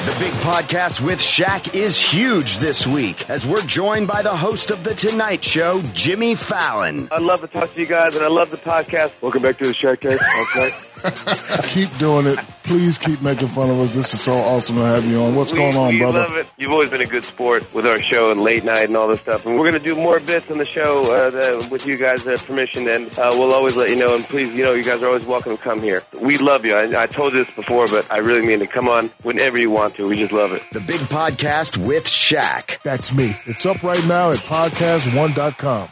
The Big Podcast with Shaq is huge this week as we're joined by the host of The Tonight Show, Jimmy Fallon. I love to talk to you guys, and I love the podcast. Welcome back to the Shaqcast. Okay. Keep doing it. Please keep making fun of us. This is so awesome to have you on. What's going on, brother? We love it. You've always been a good sport with our show and late night and all this stuff. And we're going to do more bits on the show with you guys' permission, and we'll always let you know. And please, you guys are always welcome to come here. We love you. I told you this before, but I really mean to come on whenever you want to. We just love it. The Big Podcast with Shaq. That's me. It's up right now at podcast1.com.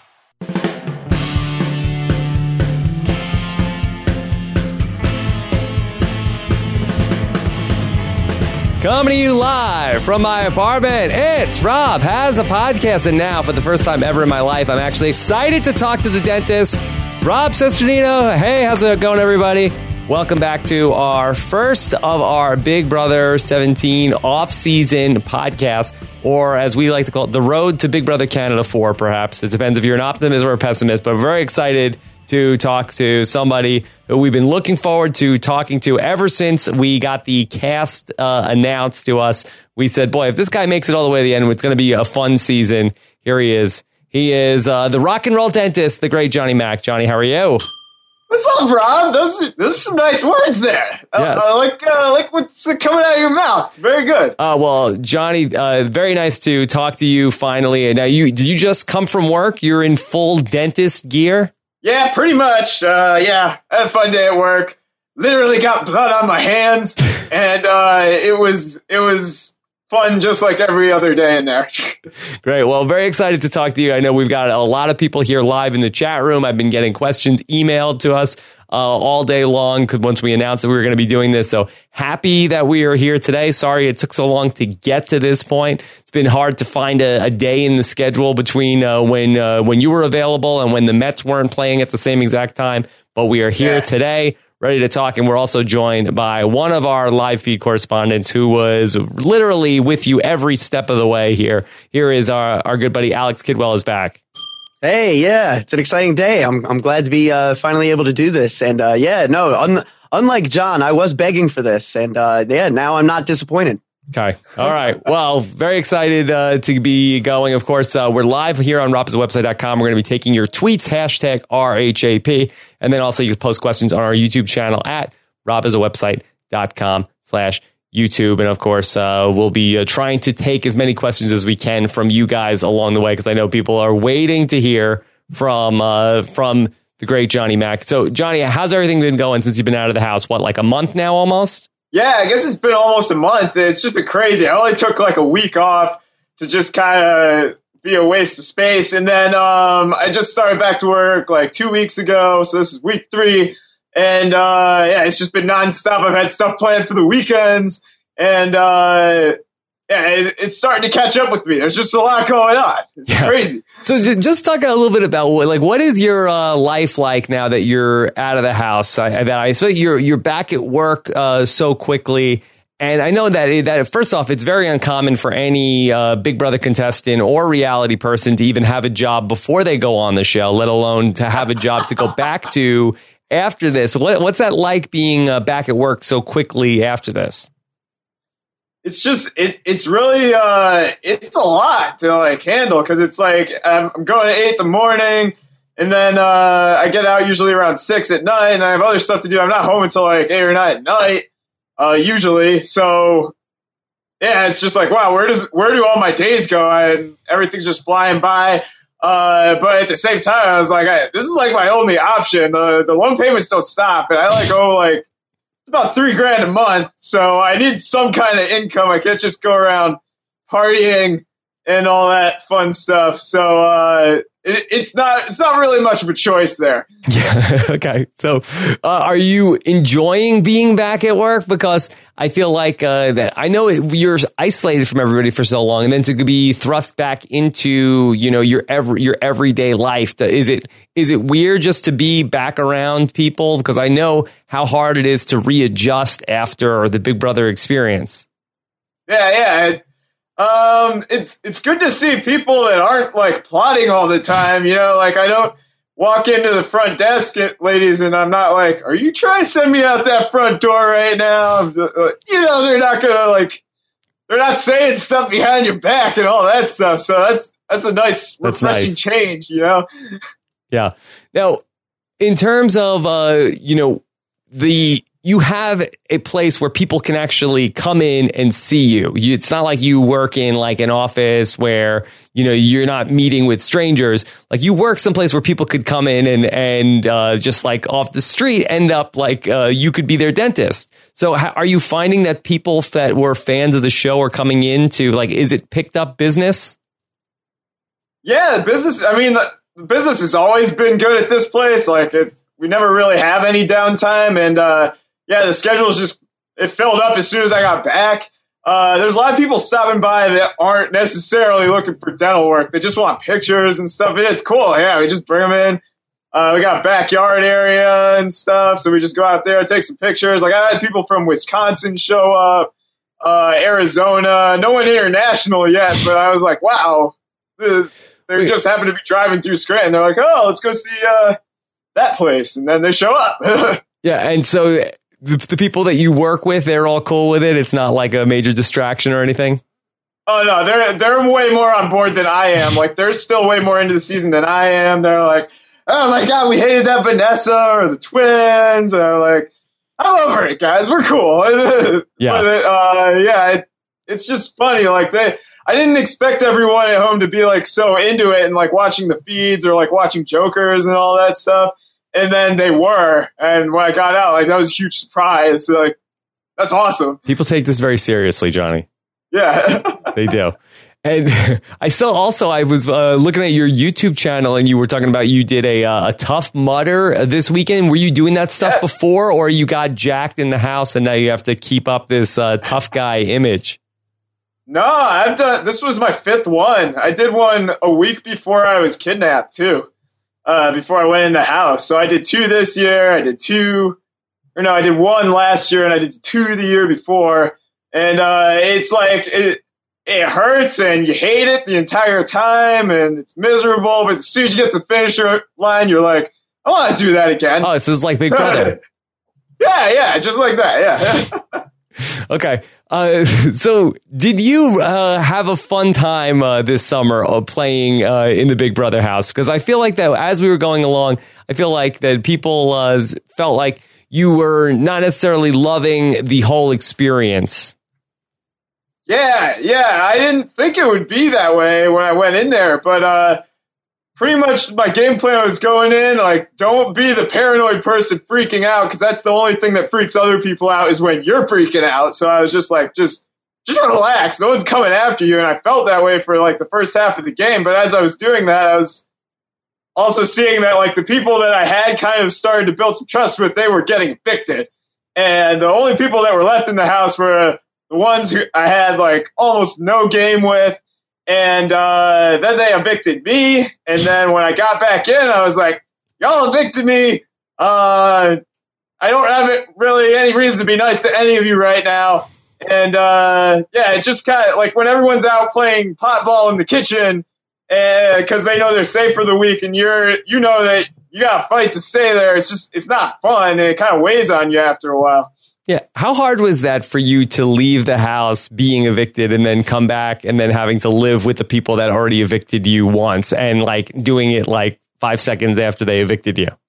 Coming to you live from my apartment, it's Rob Has a Podcast. And now, for the first time ever in my life, I'm actually excited to talk to the dentist, Rob Cesternino. Hey, how's it going, everybody? Welcome back to our first of our Big Brother 17 off-season podcast, or as we like to call it, the road to Big Brother Canada 4, perhaps. It depends if you're an optimist or a pessimist, but I'm very excited to talk to somebody who we've been looking forward to talking to ever since we got the cast announced to us. We said, boy, if this guy makes it all the way to the end, it's going to be a fun season. Here he is. He is the rock and roll dentist, the great Johnny Mac. Johnny, how are you? What's up, Rob? Those are some nice words there. Yes. I like what's coming out of your mouth. Very good. Well, Johnny, very nice to talk to you finally. Now, did you just come from work? You're in full dentist gear? Yeah, pretty much. I had a fun day at work. Literally got blood on my hands, and it was fun just like every other day in there. Great. Well, very excited to talk to you. I know we've got a lot of people here live in the chat room. I've been getting questions emailed to us all day long once we announced that we were going to be doing this. So happy that we are here today. Sorry it took so long to get to this point. It's been hard to find a day in the schedule between when you were available and when the Mets weren't playing at the same exact time. But we are here today, ready to talk. And we're also joined by one of our live feed correspondents who was literally with you every step of the way here. Here is our good buddy Alex Kidwell is back. Hey, yeah, it's an exciting day. I'm glad to be finally able to do this. And unlike John, I was begging for this. And now I'm not disappointed. Okay. All right. Well, very excited to be going. Of course, we're live here on robhasawebsite.com. We're going to be taking your tweets, hashtag RHAP. And then also you can post questions on our YouTube channel at robhasawebsite.com/YouTube. And of course, we'll be trying to take as many questions as we can from you guys along the way, because I know people are waiting to hear from the great Johnny Mac. So, Johnny, how's everything been going since you've been out of the house? What, like a month now almost? Yeah, I guess it's been almost a month. It's just been crazy. I only took like a week off to just kind of be a waste of space. And then I just started back to work like 2 weeks ago. So this is week 3. And it's just been nonstop. I've had stuff planned for the weekends. And it's starting to catch up with me. There's just a lot going on. It's crazy. So just talk a little bit about what is your life like now that you're out of the house? I saw you're back at work so quickly. And I know that first off, it's very uncommon for any Big Brother contestant or reality person to even have a job before they go on the show, let alone to have a job to go back to after this. What's that like being back at work so quickly after this? It's just it's really it's a lot to like handle, because it's like I'm going at 8 in the morning, and then I get out usually around 6 at night, and I have other stuff to do. I'm not home until like 8 or 9 at night usually. So yeah, it's just like, wow, where do all my days go? And everything's just flying by. But at the same time, I was like, this is like my only option. The loan payments don't stop, and I it's about $3,000 a month. So I need some kind of income. I can't just go around partying and all that fun stuff. So it's not really much of a choice there. Yeah. Okay. So are you enjoying being back at work? Because I feel like that I know you're isolated from everybody for so long, and then to be thrust back into your everyday life. Is it weird just to be back around people? Because I know how hard it is to readjust after the Big Brother experience. Yeah. It's good to see people that aren't like plotting all the time. Like I don't walk into the front desk, ladies, and I'm not like, are you trying to send me out that front door right now? They're not gonna like they're not saying stuff behind your back and all that stuff. So that's a nice, refreshing change, you know? Yeah. Now, in terms of, you have a place where people can actually come in and see you. It's not like you work in like an office where, you're not meeting with strangers. Like you work someplace where people could come in and just like off the street end up like you could be their dentist. So are you finding that people that were fans of the show are coming in to like, is it picked up business? Yeah, the business has always been good at this place. Like we never really have any downtime, and the schedule's it filled up as soon as I got back. There's a lot of people stopping by that aren't necessarily looking for dental work. They just want pictures and stuff. And it's cool. Yeah, we just bring them in. We got a backyard area and stuff, so we just go out there and take some pictures. Like I had people from Wisconsin show up, Arizona. No one international yet, but I was like, wow. They just happen to be driving through Scranton. They're like, oh, let's go see that place. And then they show up. Yeah, and so the people that you work with, they're all cool with it? It's not like a major distraction or anything? Oh, no, they're way more on board than I am. Like, they're still way more into the season than I am. They're like, oh, my God, we hated that Vanessa or the twins. And I'm like, I'm over it, guys. We're cool. Yeah. But, it's just funny. Like, I didn't expect everyone at home to be like so into it and like watching the feeds or like watching Jokers and all that stuff. And then they were. And when I got out, like that was a huge surprise. So, like, that's awesome. People take this very seriously, Johnny. Yeah. They do. And I was looking at your YouTube channel and you were talking about you did a Tough Mudder this weekend. Were you doing that stuff before, or you got jacked in the house and now you have to keep up this tough guy image? No, this was my 5th one. I did one a week before I was kidnapped too, before I went in the house. So I did 2 this year. I did 1 last year and I did 2 the year before. And it's like, it hurts and you hate it the entire time and it's miserable. But as soon as you get to the finish line, you're like, I want to do that again. Oh, this is like Big Brother. Yeah, just like that. Yeah. Okay. So did you have a fun time this summer of playing in the Big Brother house? Because I feel like that as we were going along, I feel like that people felt like you were not necessarily loving the whole experience. Yeah. I didn't think it would be that way when I went in there, but pretty much my game plan was going in, like, don't be the paranoid person freaking out, because that's the only thing that freaks other people out is when you're freaking out. So I was just like, just relax. No one's coming after you. And I felt that way for like the first half of the game. But as I was doing that, I was also seeing that like the people that I had kind of started to build some trust with, they were getting evicted. And the only people that were left in the house were the ones who I had like almost no game with. And then they evicted me. And then when I got back in, I was like, y'all evicted me. I don't have really any reason to be nice to any of you right now. And it just kind of like when everyone's out playing potball in the kitchen because they know they're safe for the week and you know that you got to fight to stay there. It's not fun. And it kind of weighs on you after a while. Yeah. How hard was that for you to leave the house being evicted and then come back and then having to live with the people that already evicted you once and like doing it like 5 seconds after they evicted you?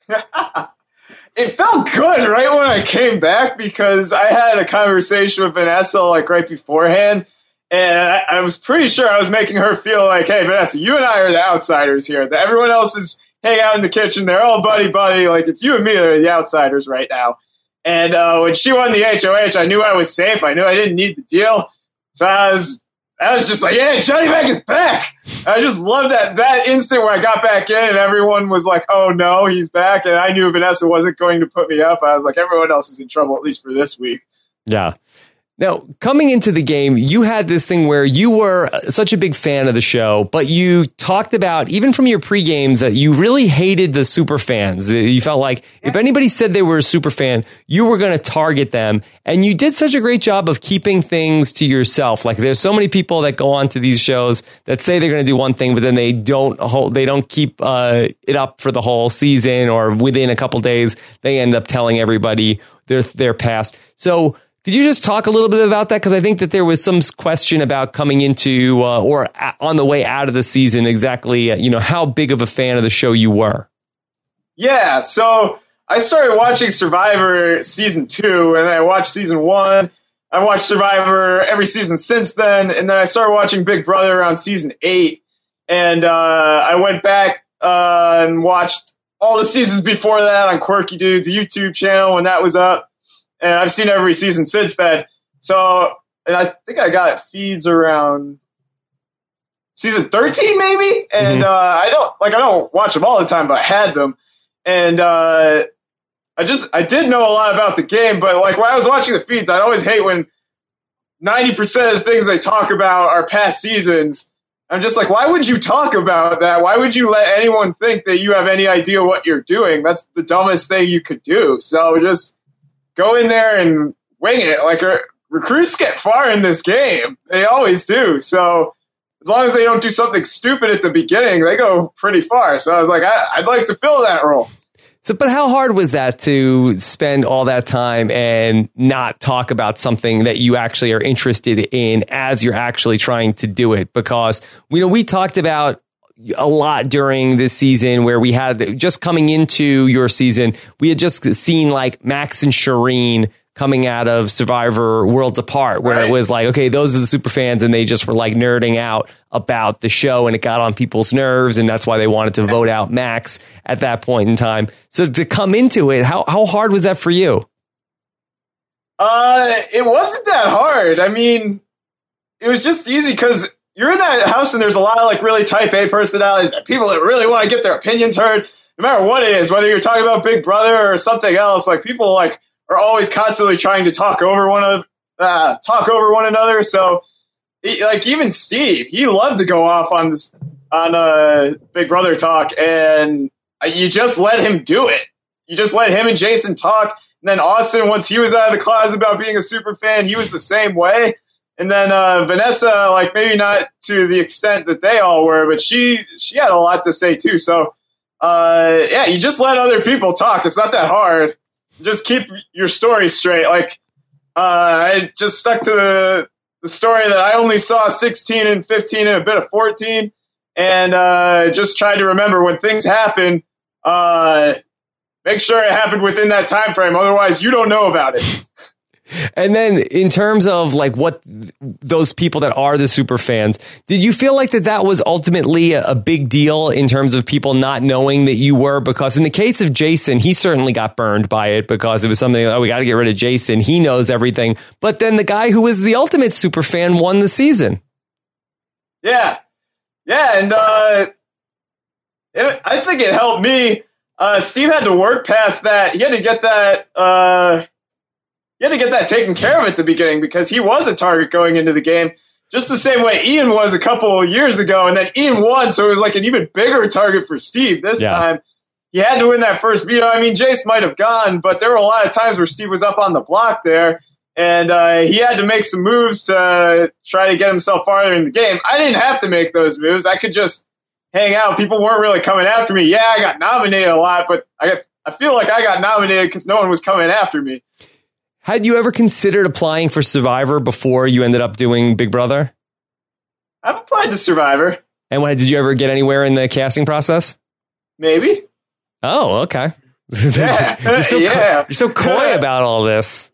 It felt good right when I came back because I had a conversation with Vanessa like right beforehand. And I was pretty sure I was making her feel like, hey, Vanessa, you and I are the outsiders here. That everyone else is hanging out in the kitchen. They're all buddy. Like it's you and me that are the outsiders right now. And when she won the HOH, I knew I was safe. I knew I didn't need the deal. So I was just like, yeah, Johnny Mac is back. I just loved that instant where I got back in and everyone was like, oh, no, he's back. And I knew Vanessa wasn't going to put me up. I was like, everyone else is in trouble, at least for this week. Yeah. Now, coming into the game, you had this thing where you were such a big fan of the show, but you talked about, even from your pre-games, that you really hated the super fans. You felt like if anybody said they were a super fan, you were going to target them. And you did such a great job of keeping things to yourself. Like there's so many people that go on to these shows that say they're going to do one thing, but then they don't keep it up for the whole season, or within a couple days, they end up telling everybody their past. So Could you just talk a little bit about that? Because I think that there was some question about coming into or on the way out of the season, exactly, how big of a fan of the show you were. Yeah, so I started watching Survivor season 2, and then I watched season 1. I watched Survivor every season since then, and then I started watching Big Brother around season 8. And I went back and watched all the seasons before that on Quirky Dude's YouTube channel when that was up. And I've seen every season since then. So, and I think I got feeds around season 13 maybe. And I don't watch them all the time, but I had them. And I did know a lot about the game, but like when I was watching the feeds, I'd always hate when 90% of the things they talk about are past seasons. I'm just like, why would you talk about that? Why would you let anyone think that you have any idea what you're doing? That's the dumbest thing you could do. So just go in there and wing it. Like recruits get far in this game. They always do. So as long as they don't do something stupid at the beginning, they go pretty far. So I was like, I'd like to fill that role. So, but how hard was that to spend all that time and not talk about something that you actually are interested in as you're actually trying to do it? Because, we talked about a lot during this season where we had just coming into your season, we had just seen like Max and Shireen coming out of Survivor Worlds Apart, where It was like, okay, those are the super fans, and they just were like nerding out about the show, and it got on people's nerves, and that's why they wanted to vote out Max at that point in time. So to come into it, how hard was that for you? It wasn't that hard. I mean, it was just easy because you're in that house and there's a lot of like really type A personalities, people that really want to get their opinions heard, no matter what it is, whether you're talking about Big Brother or something else. Like people like are always constantly trying to talk over one another. So, like even Steve, he loved to go off on Big Brother talk, and you just let him do it. You just let him and Jason talk. And then Austin, once he was out of the closet about being a super fan, he was the same way. And then Vanessa, like maybe not to the extent that they all were, but she had a lot to say too. So, you just let other people talk. It's not that hard. Just keep your story straight. Like, I just stuck to the story that I only saw 16 and 15 and a bit of 14, and just tried to remember when things happen, make sure it happened within that time frame. Otherwise, you don't know about it. And then in terms of like what those people that are the super fans, did you feel like that was ultimately a big deal in terms of people not knowing that you were? Because in the case of Jason, he certainly got burned by it because it was something, we got to get rid of Jason. He knows everything. But then the guy who was the ultimate super fan won the season. Yeah. Yeah. And I think it helped me. Steve had to work past that. He had to get that. You had to get that taken care of at the beginning because he was a target going into the game, just the same way Ian was a couple of years ago. And then Ian won, so it was like an even bigger target for Steve this time. He had to win that first veto. I mean, Jace might have gone, but there were a lot of times where Steve was up on the block there, and he had to make some moves to try to get himself farther in the game. I didn't have to make those moves. I could just hang out. People weren't really coming after me. Yeah, I got nominated a lot, but I feel like I got nominated because no one was coming after me. Had you ever considered applying for Survivor before you ended up doing Big Brother? I've applied to Survivor. And did you ever get anywhere in the casting process? Maybe. Oh, okay. Yeah. You're so coy about all this.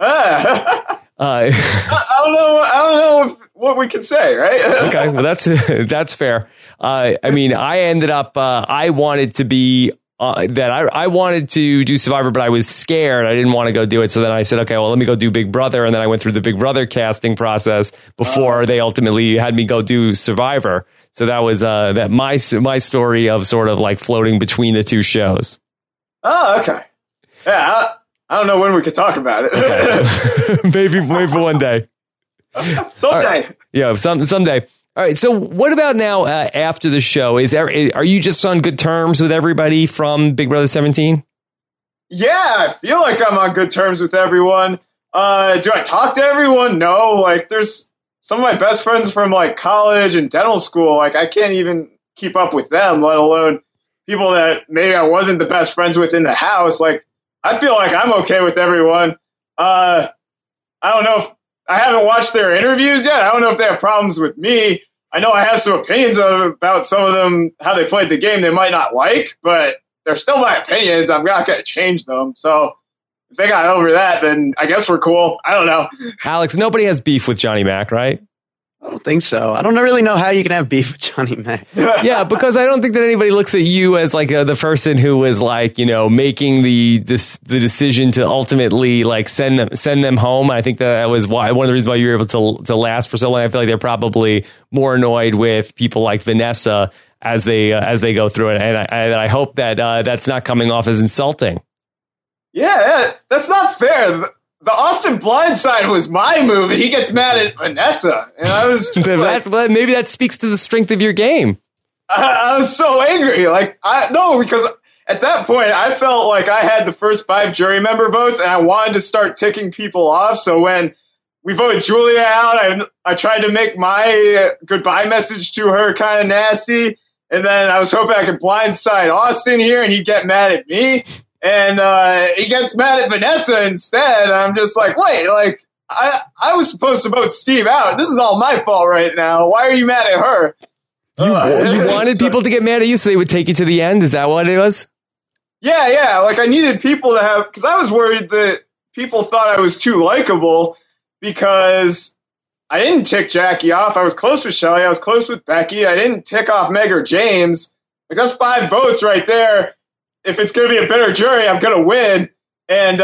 I don't know what we can say, right? Okay, well that's fair. I mean, I ended up. I wanted to be. I wanted to do Survivor, but I was scared. I didn't want to go do it. So then I said, okay, well, let me go do Big Brother. And then I went through the Big Brother casting process before they ultimately had me go do Survivor. So that was my story of sort of like floating between the two shows. Oh, okay. Yeah, I don't know when we could talk about it. Okay. maybe one day. Someday. Right. Yeah, someday. All right, so what about now after the show? Are you just on good terms with everybody from Big Brother 17? Yeah, I feel like I'm on good terms with everyone. Do I talk to everyone? No. Like, there's some of my best friends from like college and dental school. Like, I can't even keep up with them, let alone people that maybe I wasn't the best friends with in the house. Like, I feel like I'm okay with everyone. I don't know if I haven't watched their interviews yet. I don't know if they have problems with me. I know I have some opinions about some of them, how they played the game they might not like, but they're still my opinions. I'm not going to change them. So if they got over that, then I guess we're cool. I don't know. Alex, nobody has beef with Johnny Mac, right? I don't think so. I don't really know how you can have beef with Johnny Mac. Yeah, because I don't think that anybody looks at you as like the person who was like, making the decision to ultimately like send them home. I think that was one of the reasons why you were able to last for so long. I feel like they're probably more annoyed with people like Vanessa as they go through it, and I hope that that's not coming off as insulting. Yeah, that's not fair. The Austin Blindside was my move, and he gets mad at Vanessa. And I was just maybe that speaks to the strength of your game. I was so angry. Because at that point, I felt like I had the first 5 jury member votes, and I wanted to start ticking people off. So when we voted Julia out, I tried to make my goodbye message to her kind of nasty. And then I was hoping I could blindside Austin here, and he'd get mad at me. And he gets mad at Vanessa instead. I'm just like, wait, like I was supposed to vote Steve out. This is all my fault right now. Why are you mad at her? You wanted people to get mad at you so they would take you to the end? Is that what it was? Yeah. Like I needed people to have, because I was worried that people thought I was too likable because I didn't tick Jackie off. I was close with Shelly. I was close with Becky. I didn't tick off Meg or James. Like that's 5 votes right there. If it's going to be a better jury, I'm going to win. And,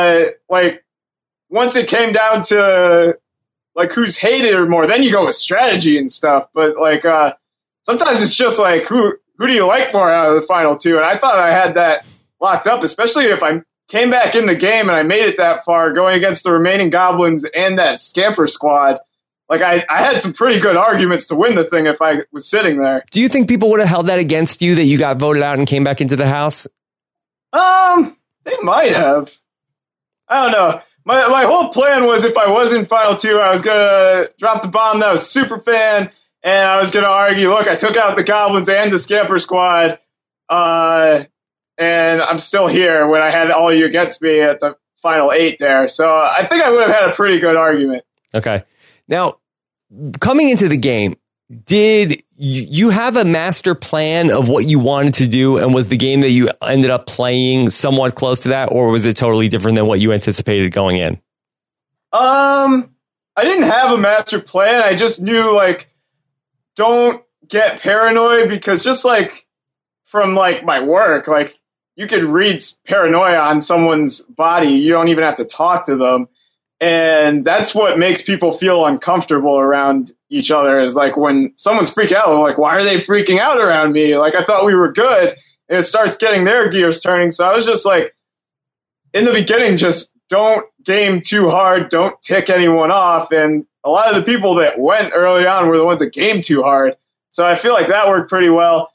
once it came down to, who's hated or more, then you go with strategy and stuff. But, sometimes it's just, who do you like more out of the final 2? And I thought I had that locked up, especially if I came back in the game and I made it that far going against the remaining Goblins and that Scamper squad. I had some pretty good arguments to win the thing if I was sitting there. Do you think people would have held that against you that you got voted out and came back into the house? They might have. I don't know. My whole plan was if I was in Final 2, I was going to drop the bomb that I was super fan, and I was going to argue, look, I took out the Goblins and the Scamper squad, and I'm still here when I had all you against me at the Final 8 there. So I think I would have had a pretty good argument. Okay. Now, coming into the game, did you have a master plan of what you wanted to do? And was the game that you ended up playing somewhat close to that? Or was it totally different than what you anticipated going in? I didn't have a master plan. I just knew, don't get paranoid because just, from, my work, you could read paranoia on someone's body. You don't even have to talk to them. And that's what makes people feel uncomfortable around each other is when someone's freaking out, they're like, why are they freaking out around me? I thought we were good. And it starts getting their gears turning. So I was just in the beginning, just don't game too hard. Don't tick anyone off. And a lot of the people that went early on were the ones that gamed too hard. So I feel like that worked pretty well.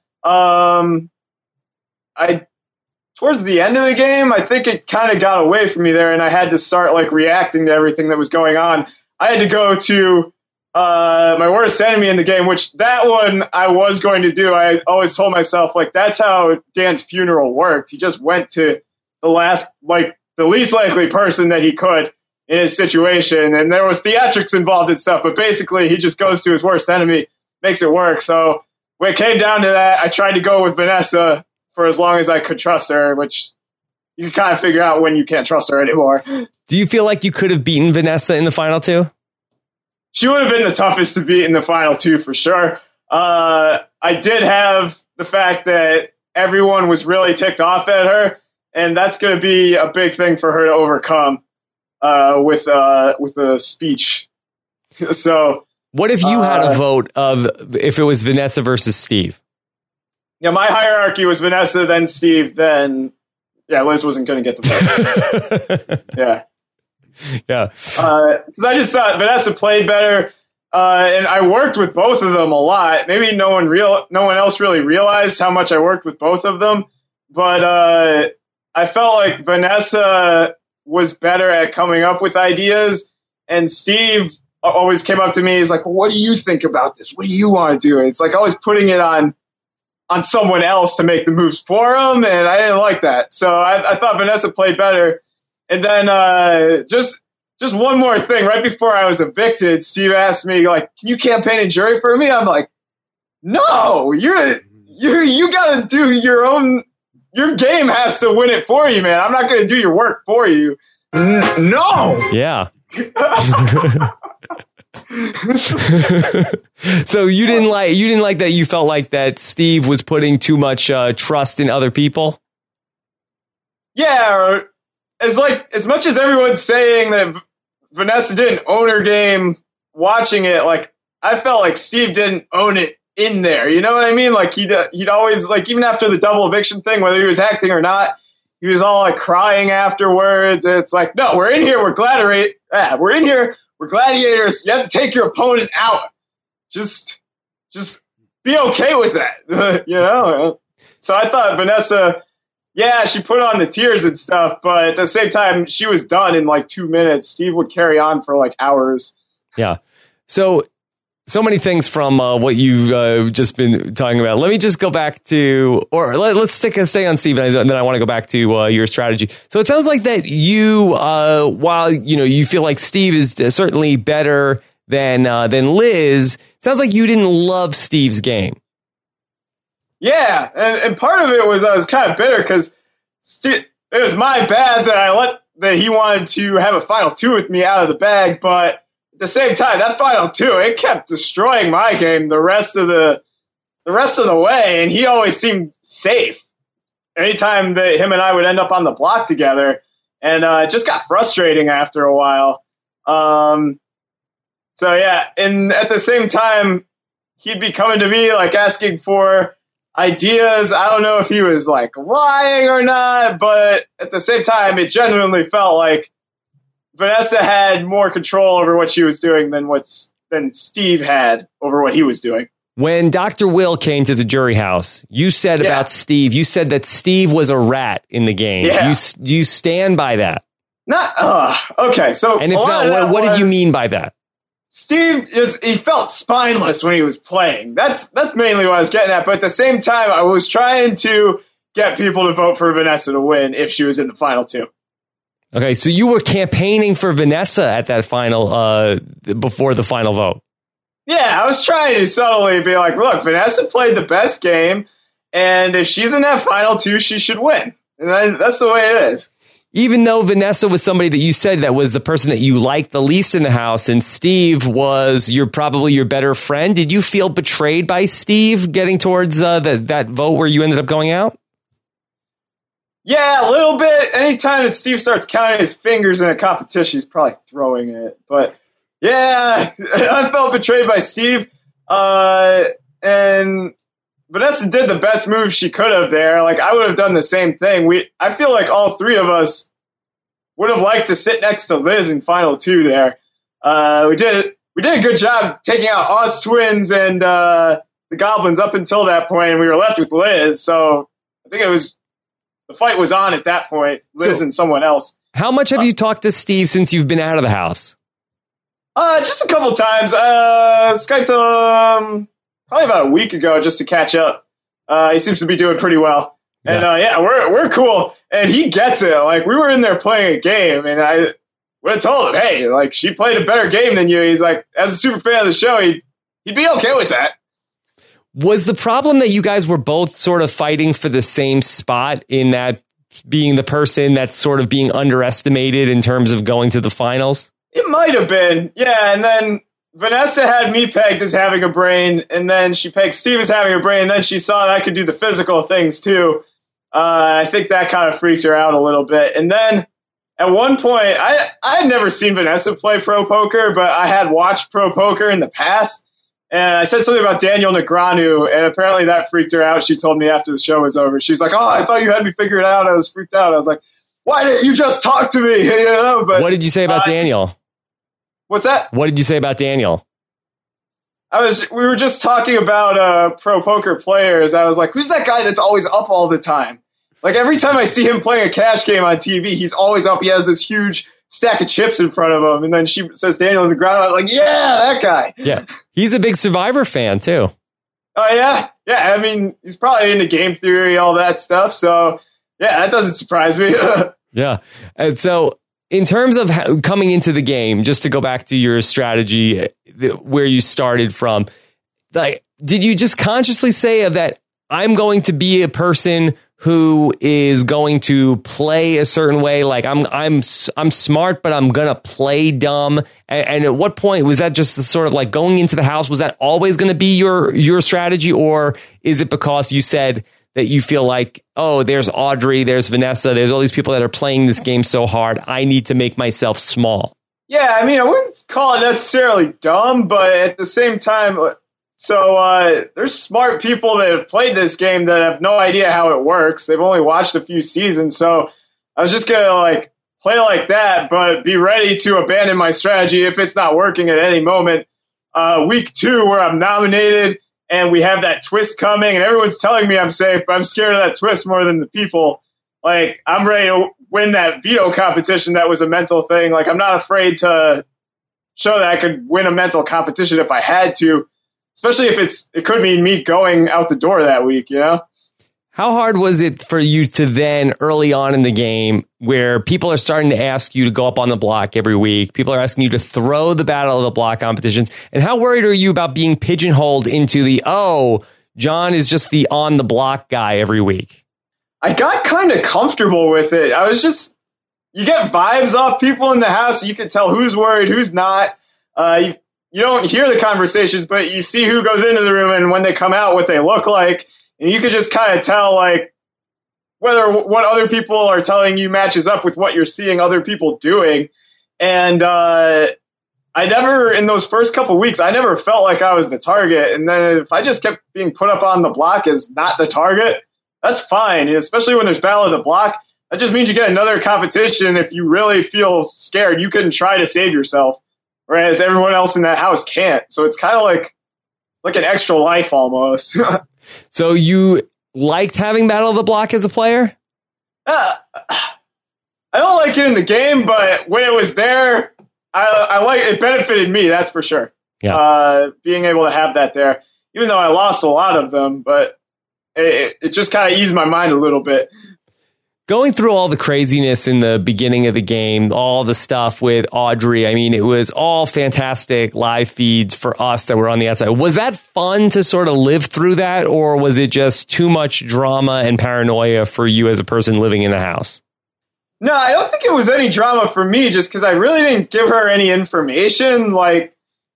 Towards the end of the game, I think it kind of got away from me there, and I had to start reacting to everything that was going on. I had to go to my worst enemy in the game, which that one I was going to do. I always told myself that's how Dan's funeral worked. He just went to the last, the least likely person that he could in his situation, and there was theatrics involved and stuff. But basically, he just goes to his worst enemy, makes it work. So when it came down to that, I tried to go with Vanessa for as long as I could trust her, which you can kind of figure out when you can't trust her anymore. Do you feel like you could have beaten Vanessa in the final 2? She would have been the toughest to beat in the final 2 for sure. I did have the fact that everyone was really ticked off at her, and that's going to be a big thing for her to overcome with the speech. So, what if you had a vote of if it was Vanessa versus Steve? Yeah, my hierarchy was Vanessa, then Steve, then Liz wasn't going to get the vote. Yeah. Because I just thought Vanessa played better, and I worked with both of them a lot. Maybe no one else really realized how much I worked with both of them, but I felt like Vanessa was better at coming up with ideas, and Steve always came up to me. He's like, "What do you think about this? What do you want to do?" It's always putting it on someone else to make the moves for him, and I didn't like that. So I thought Vanessa played better. And then just just one more thing. Right before I was evicted, Steve asked me, like, can you campaign and jury for me? I'm like, no, you got to do your game has to win it for you, man. I'm not going to do your work for you. No. Yeah. So you didn't like that. You felt like that Steve was putting too much trust in other people. Yeah, or as much as everyone's saying that Vanessa didn't own her game watching it, like I felt like Steve didn't own it in there. You know what I mean? Like he'd always, like, even after the double eviction thing, whether he was acting or not, he was all like crying afterwards. And it's like, no, we're in here. We're in here. We're gladiators. You have to take your opponent out. Just be okay with that. You know? So I thought Vanessa, yeah, she put on the tears and stuff, but at the same time, she was done in like 2 minutes. Steve would carry on for like hours. Yeah. So many things from what you've just been talking about. Let me just go back to, or let's stay on Steve, and then I want to go back to your strategy. So it sounds like that you, while you feel like Steve is certainly better than Liz, it sounds like you didn't love Steve's game. Yeah, and part of it was I was kind of bitter because it was my bad that he wanted to have a final two with me out of the bag, but at the same time, that final two, it kept destroying my game the rest of the way, and he always seemed safe anytime that him and I would end up on the block together, and it just got frustrating after a while. So yeah, and at the same time, he'd be coming to me like asking for ideas. I don't know if he was like lying or not, but at the same time, it genuinely felt like Vanessa had more control over what she was doing than Steve had over what he was doing. When Dr. Will came to the jury house, you said about Steve, you said that Steve was a rat in the game. Yeah. You stand by that? Okay. So, and if not, what did you mean by that? Steve he felt spineless when he was playing. That's mainly what I was getting at. But at the same time, I was trying to get people to vote for Vanessa to win if she was in the final two. Okay, so you were campaigning for Vanessa at that final, before the final vote. Yeah, I was trying to subtly be like, look, Vanessa played the best game, and if she's in that final two, she should win. And that's the way it is. Even though Vanessa was somebody that you said that was the person that you liked the least in the house, and Steve was probably your better friend, did you feel betrayed by Steve getting towards that vote where you ended up going out? Yeah, a little bit. Anytime that Steve starts counting his fingers in a competition, he's probably throwing it. But yeah, I felt betrayed by Steve. And Vanessa did the best move she could have there. Like, I would have done the same thing. I feel like all three of us would have liked to sit next to Liz in final two there. We did a good job taking out Oz Twins and the Goblins up until that point, and we were left with Liz. So I think the fight was on at that point, Liz and someone else. How much have you talked to Steve since you've been out of the house? Just a couple times. Skyped him probably about a week ago just to catch up. He seems to be doing pretty well. And we're cool. And he gets it. Like, we were in there playing a game, and I would have told him, hey, like, she played a better game than you. He's like, as a super fan of the show, he'd be okay with that. Was the problem that you guys were both sort of fighting for the same spot, in that being the person that's sort of being underestimated in terms of going to the finals? It might have been. Yeah, and then Vanessa had me pegged as having a brain, and then she pegged Steve as having a brain, and then she saw that I could do the physical things too. I think that kind of freaked her out a little bit. And then at one point, I had never seen Vanessa play pro poker, but I had watched pro poker in the past. And I said something about Daniel Negreanu, and apparently that freaked her out. She told me after the show was over. She's like, "Oh, I thought you had me figured out. I was freaked out." I was like, "Why didn't you just talk to me?" You know. But what did you say about Daniel? What's that? What did you say about Daniel? We were just talking about pro poker players. I was like, "Who's that guy that's always up all the time?" Like, every time I see him playing a cash game on TV, he's always up. He has this huge stack of chips in front of him. And then she says Daniel on the ground. I was like, yeah, that guy. Yeah. He's a big Survivor fan, too. Oh, yeah. Yeah. I mean, he's probably into game theory, all that stuff. So, yeah, that doesn't surprise me. Yeah. And so in terms of coming into the game, just to go back to your strategy, where you started from, like, did you just consciously say that I'm going to be a person who is going to play a certain way? Like I'm smart, but I'm gonna play dumb. And at what point was that just sort of like going into the house? Was that always going to be your strategy, or is it because you said that you feel like, oh, there's Audrey, there's Vanessa, there's all these people that are playing this game so hard, I need to make myself small? Yeah, I mean, I wouldn't call it necessarily dumb, but at the same time, so there's smart people that have played this game that have no idea how it works. They've only watched a few seasons, so I was just gonna like play like that, but be ready to abandon my strategy if it's not working at any moment. Week 2, where I'm nominated and we have that twist coming, and everyone's telling me I'm safe, but I'm scared of that twist more than the people. Like, I'm ready to win that veto competition. That was a mental thing. Like, I'm not afraid to show that I could win a mental competition if I had to, especially if it could mean me going out the door that week, you know? How hard was it for you to then, early on in the game, where people are starting to ask you to go up on the block every week, people are asking you to throw the Battle of the Block competitions, and how worried are you about being pigeonholed into John is just the on the block guy every week? I got kind of comfortable with it. I was just, you get vibes off people in the house. You can tell who's worried, who's not. You don't hear the conversations, but you see who goes into the room and when they come out, what they look like. And you can just kind of tell, like, whether what other people are telling you matches up with what you're seeing other people doing. And I never, in those first couple weeks, I never felt like I was the target. And then if I just kept being put up on the block as not the target, that's fine. And especially when there's Battle of the Block, that just means you get another competition. If you really feel scared, you can try to save yourself, whereas everyone else in that house can't. So it's kind of like an extra life almost. So you liked having Battle of the Block as a player? I don't like it in the game, but when it was there, I like it. Benefited me, that's for sure. Yeah. Being able to have that there, even though I lost a lot of them, but it just kind of eased my mind a little bit. Going through all the craziness in the beginning of the game, all the stuff with Audrey, I mean, it was all fantastic live feeds for us that were on the outside. Was that fun to sort of live through that, or was it just too much drama and paranoia for you as a person living in the house? No, I don't think it was any drama for me, just because I really didn't give her any information. Like,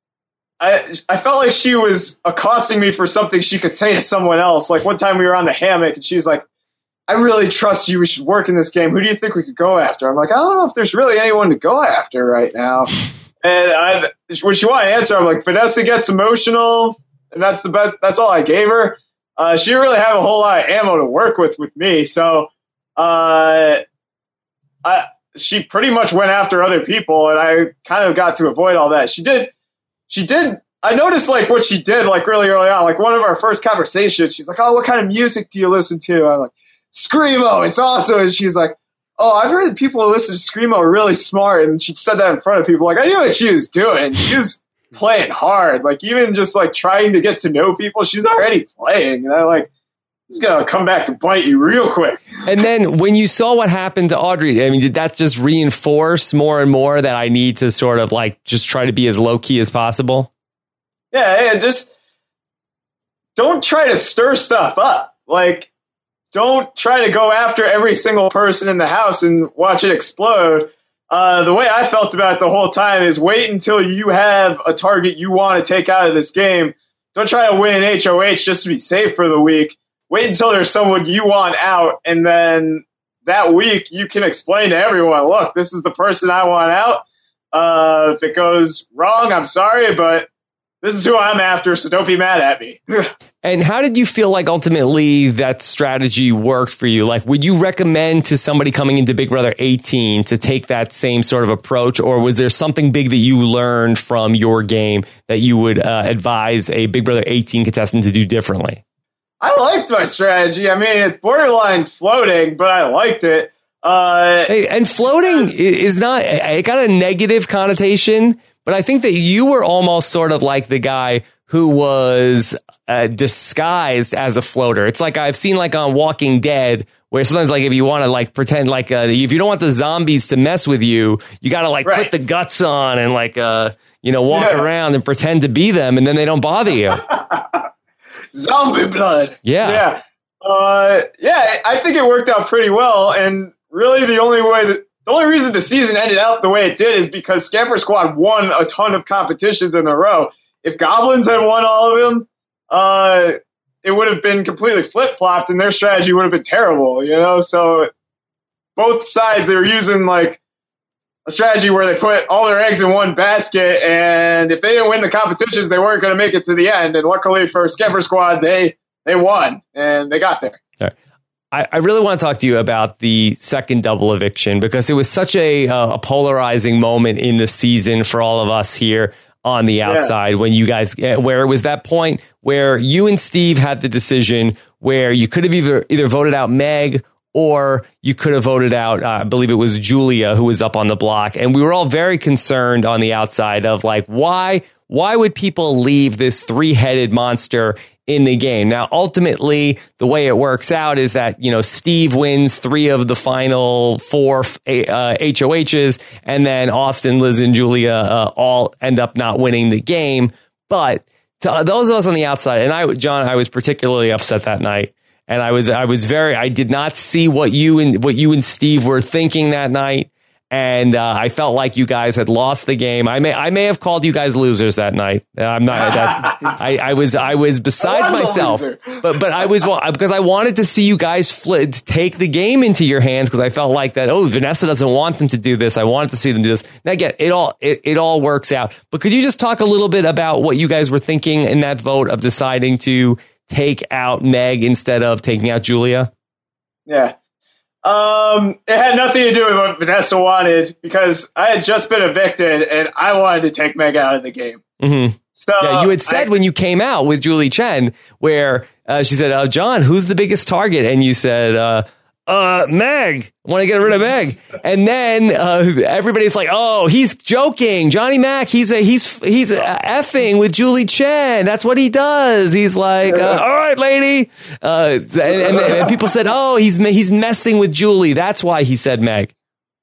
I felt like she was accosting me for something she could say to someone else. Like, one time we were on the hammock, and she's like, I really trust you. We should work in this game. Who do you think we could go after? I'm like, I don't know if there's really anyone to go after right now. And when she wanted to answer, I'm like, Vanessa gets emotional, and that's the best. That's all I gave her. She didn't really have a whole lot of ammo to work with me. So she pretty much went after other people, and I kind of got to avoid all that. She did. I noticed, like, what she did, like, really early on. Like, one of our first conversations, she's like, oh, what kind of music do you listen to? I'm like, Screamo, it's awesome. And she's like, oh, I've heard people who listen to Screamo are really smart. And she said that in front of people. Like, I knew what she was doing. She was playing hard. Like, even just, like, trying to get to know people, she's already playing. And I'm like, this is going to come back to bite you real quick. And then when you saw what happened to Audrey, I mean, did that just reinforce more and more that I need to sort of, like, just try to be as low-key as possible? Yeah, and just don't try to stir stuff up. Like, don't try to go after every single person in the house and watch it explode. The way I felt about it the whole time is wait until you have a target you want to take out of this game. Don't try to win an HOH just to be safe for the week. Wait until there's someone you want out, and then that week you can explain to everyone, look, this is the person I want out. If it goes wrong, I'm sorry, but this is who I'm after, so don't be mad at me. And how did you feel like ultimately that strategy worked for you? Like, would you recommend to somebody coming into Big Brother 18 to take that same sort of approach? Or was there something big that you learned from your game that you would advise a Big Brother 18 contestant to do differently? I liked my strategy. I mean, it's borderline floating, but I liked it. And floating is not, it got a negative connotation, but I think that you were almost sort of like the guy who was disguised as a floater. It's like I've seen like on Walking Dead where sometimes like if you want to like pretend like if you don't want the zombies to mess with you, you got to like put the guts on and like walk around and pretend to be them, and then they don't bother you. Zombie blood. Yeah. I think it worked out pretty well, and really the only reason the season ended out the way it did is because Scamper Squad won a ton of competitions in a row. If Goblins had won all of them, it would have been completely flip-flopped, and their strategy would have been terrible, So both sides, they were using like a strategy where they put all their eggs in one basket, and if they didn't win the competitions, they weren't going to make it to the end. And luckily for Scamper Squad, they won, and they got there. All right. I really want to talk to you about the second double eviction, because it was such a polarizing moment in the season for all of us here on the outside when you guys, where it was that point where you and Steve had the decision where you could have either voted out Meg or you could have voted out, I believe it was Julia, who was up on the block. And we were all very concerned on the outside of like, why would people leave this three-headed monster in the game? Now, ultimately, the way it works out is that, Steve wins 3 of the final 4 HOHs, and then Austin, Liz, and Julia all end up not winning the game. But to those of us on the outside, and I was particularly upset that night. And I did not see what you and Steve were thinking that night. And I felt like you guys had lost the game. I may have called you guys losers that night. I'm not. I was besides myself. But I was, because I wanted to see you guys take the game into your hands, because I felt like that. Oh, Vanessa doesn't want them to do this. I wanted to see them do this. Now again, it all works out. But could you just talk a little bit about what you guys were thinking in that vote of deciding to take out Meg instead of taking out Julia? Yeah. It had nothing to do with what Vanessa wanted, because I had just been evicted and I wanted to take Meg out of the game. Mm-hmm. So you had said when you came out with Julie Chen, where she said, John, who's the biggest target? And you said, Meg, I want to get rid of Meg. And then everybody's like, oh, he's joking. Johnny Mac, he's effing with Julie Chen. That's what he does. He's like, all right, lady. And people said, oh, he's messing with Julie. That's why he said Meg.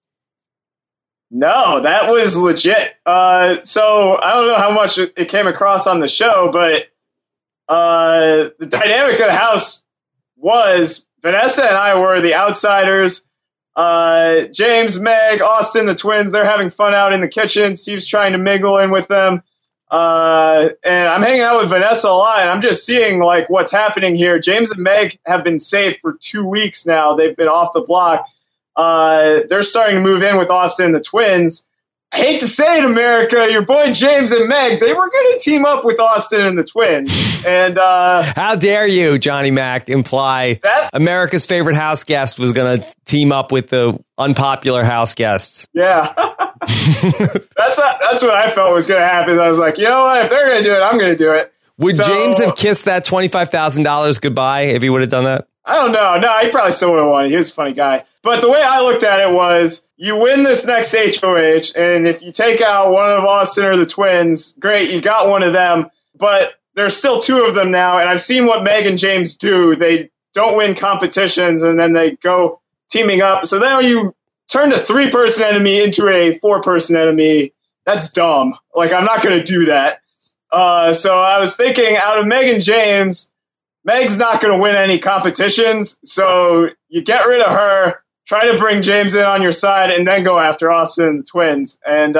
No, that was legit. So I don't know how much it came across on the show, but the dynamic of the house was Vanessa and I were the outsiders. James, Meg, Austin, the twins, they're having fun out in the kitchen. Steve's trying to mingle in with them. And I'm hanging out with Vanessa a lot, and I'm just seeing like what's happening here. James and Meg have been safe for 2 weeks now. They've been off the block. They're starting to move in with Austin and the twins. I hate to say it, America, your boy James and Meg, they were going to team up with Austin and the twins. And how dare you, Johnny Mac, imply America's favorite house guest was going to team up with the unpopular house guests? Yeah. That's what I felt was going to happen. I was like, you know what? If they're going to do it, I'm going to do it. Would James have kissed that $25,000 goodbye if he would have done that? I don't know. No, he probably still would have won. He was a funny guy. But the way I looked at it was, you win this next HOH, and if you take out one of Austin or the twins, great, you got one of them. But there's still 2 of them now, and I've seen what Meg and James do. They don't win competitions, and then they go teaming up. So then you turn the 3-person enemy into a 4-person enemy. That's dumb. Like, I'm not going to do that. So I was thinking, out of Meg and James, Meg's not going to win any competitions, so you get rid of her, try to bring James in on your side, and then go after Austin and the twins. And,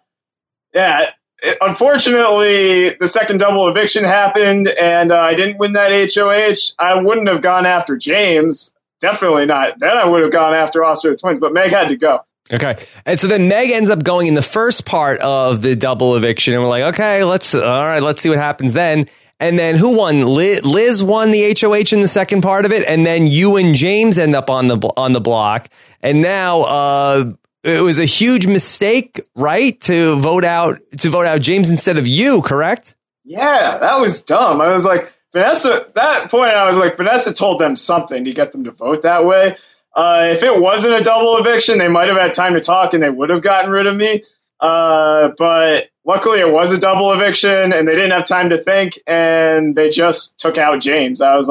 unfortunately, the second double eviction happened, and I didn't win that HOH. I wouldn't have gone after James. Definitely not. Then I would have gone after Austin and the twins, but Meg had to go. Okay. And so then Meg ends up going in the first part of the double eviction, and we're like, okay, let's see what happens then. And then who won? Liz won the HOH in the second part of it, and then you and James end up on the block. And now it was a huge mistake, right, to vote out James instead of you, correct? Yeah, that was dumb. I was like, Vanessa. At that point, I was like, Vanessa told them something to get them to vote that way. If it wasn't a double eviction, they might have had time to talk, and they would have gotten rid of me. But luckily it was a double eviction, and they didn't have time to think, and they just took out James. I was like,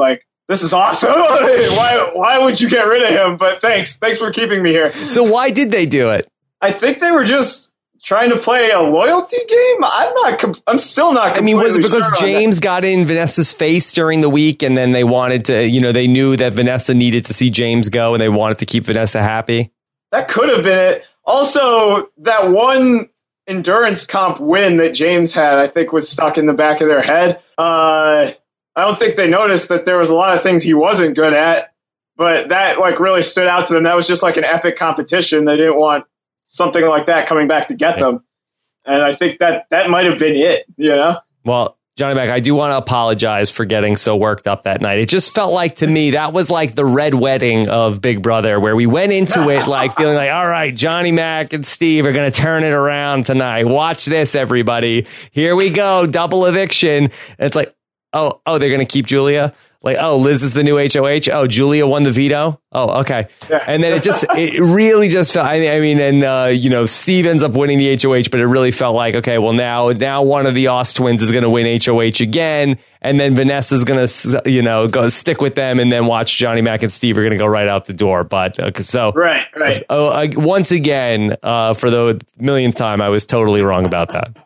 this is awesome. Why would you get rid of him? But thanks for keeping me here. So why did they do it? I think they were just trying to play a loyalty game. I'm still not. I mean, was it because James got in Vanessa's face during the week, and then they wanted to, they knew that Vanessa needed to see James go, and they wanted to keep Vanessa happy? That could have been it. Also, that one endurance comp win that James had, I think, was stuck in the back of their head. I don't think they noticed that there was a lot of things he wasn't good at, but that really stood out to them. That was just like an epic competition. They didn't want something like that coming back to get them. And I think that might have been it, Well, Johnny Mac, I do want to apologize for getting so worked up that night. It just felt like, to me, that was like the red wedding of Big Brother, where we went into it feeling like, all right, Johnny Mac and Steve are going to turn it around tonight. Watch this, everybody. Here we go. Double eviction. And it's like, oh, they're going to keep Julia? Like, oh, Liz is the new HOH. Oh, Julia won the veto. Oh, okay. Yeah. And then it really just felt, Steve ends up winning the HOH, but it really felt like, okay, well, now one of the Oz twins is going to win HOH again. And then Vanessa's going to, go stick with them, and then watch Johnny Mac and Steve are going to go right out the door. But right. Once again, for the millionth time, I was totally wrong about that.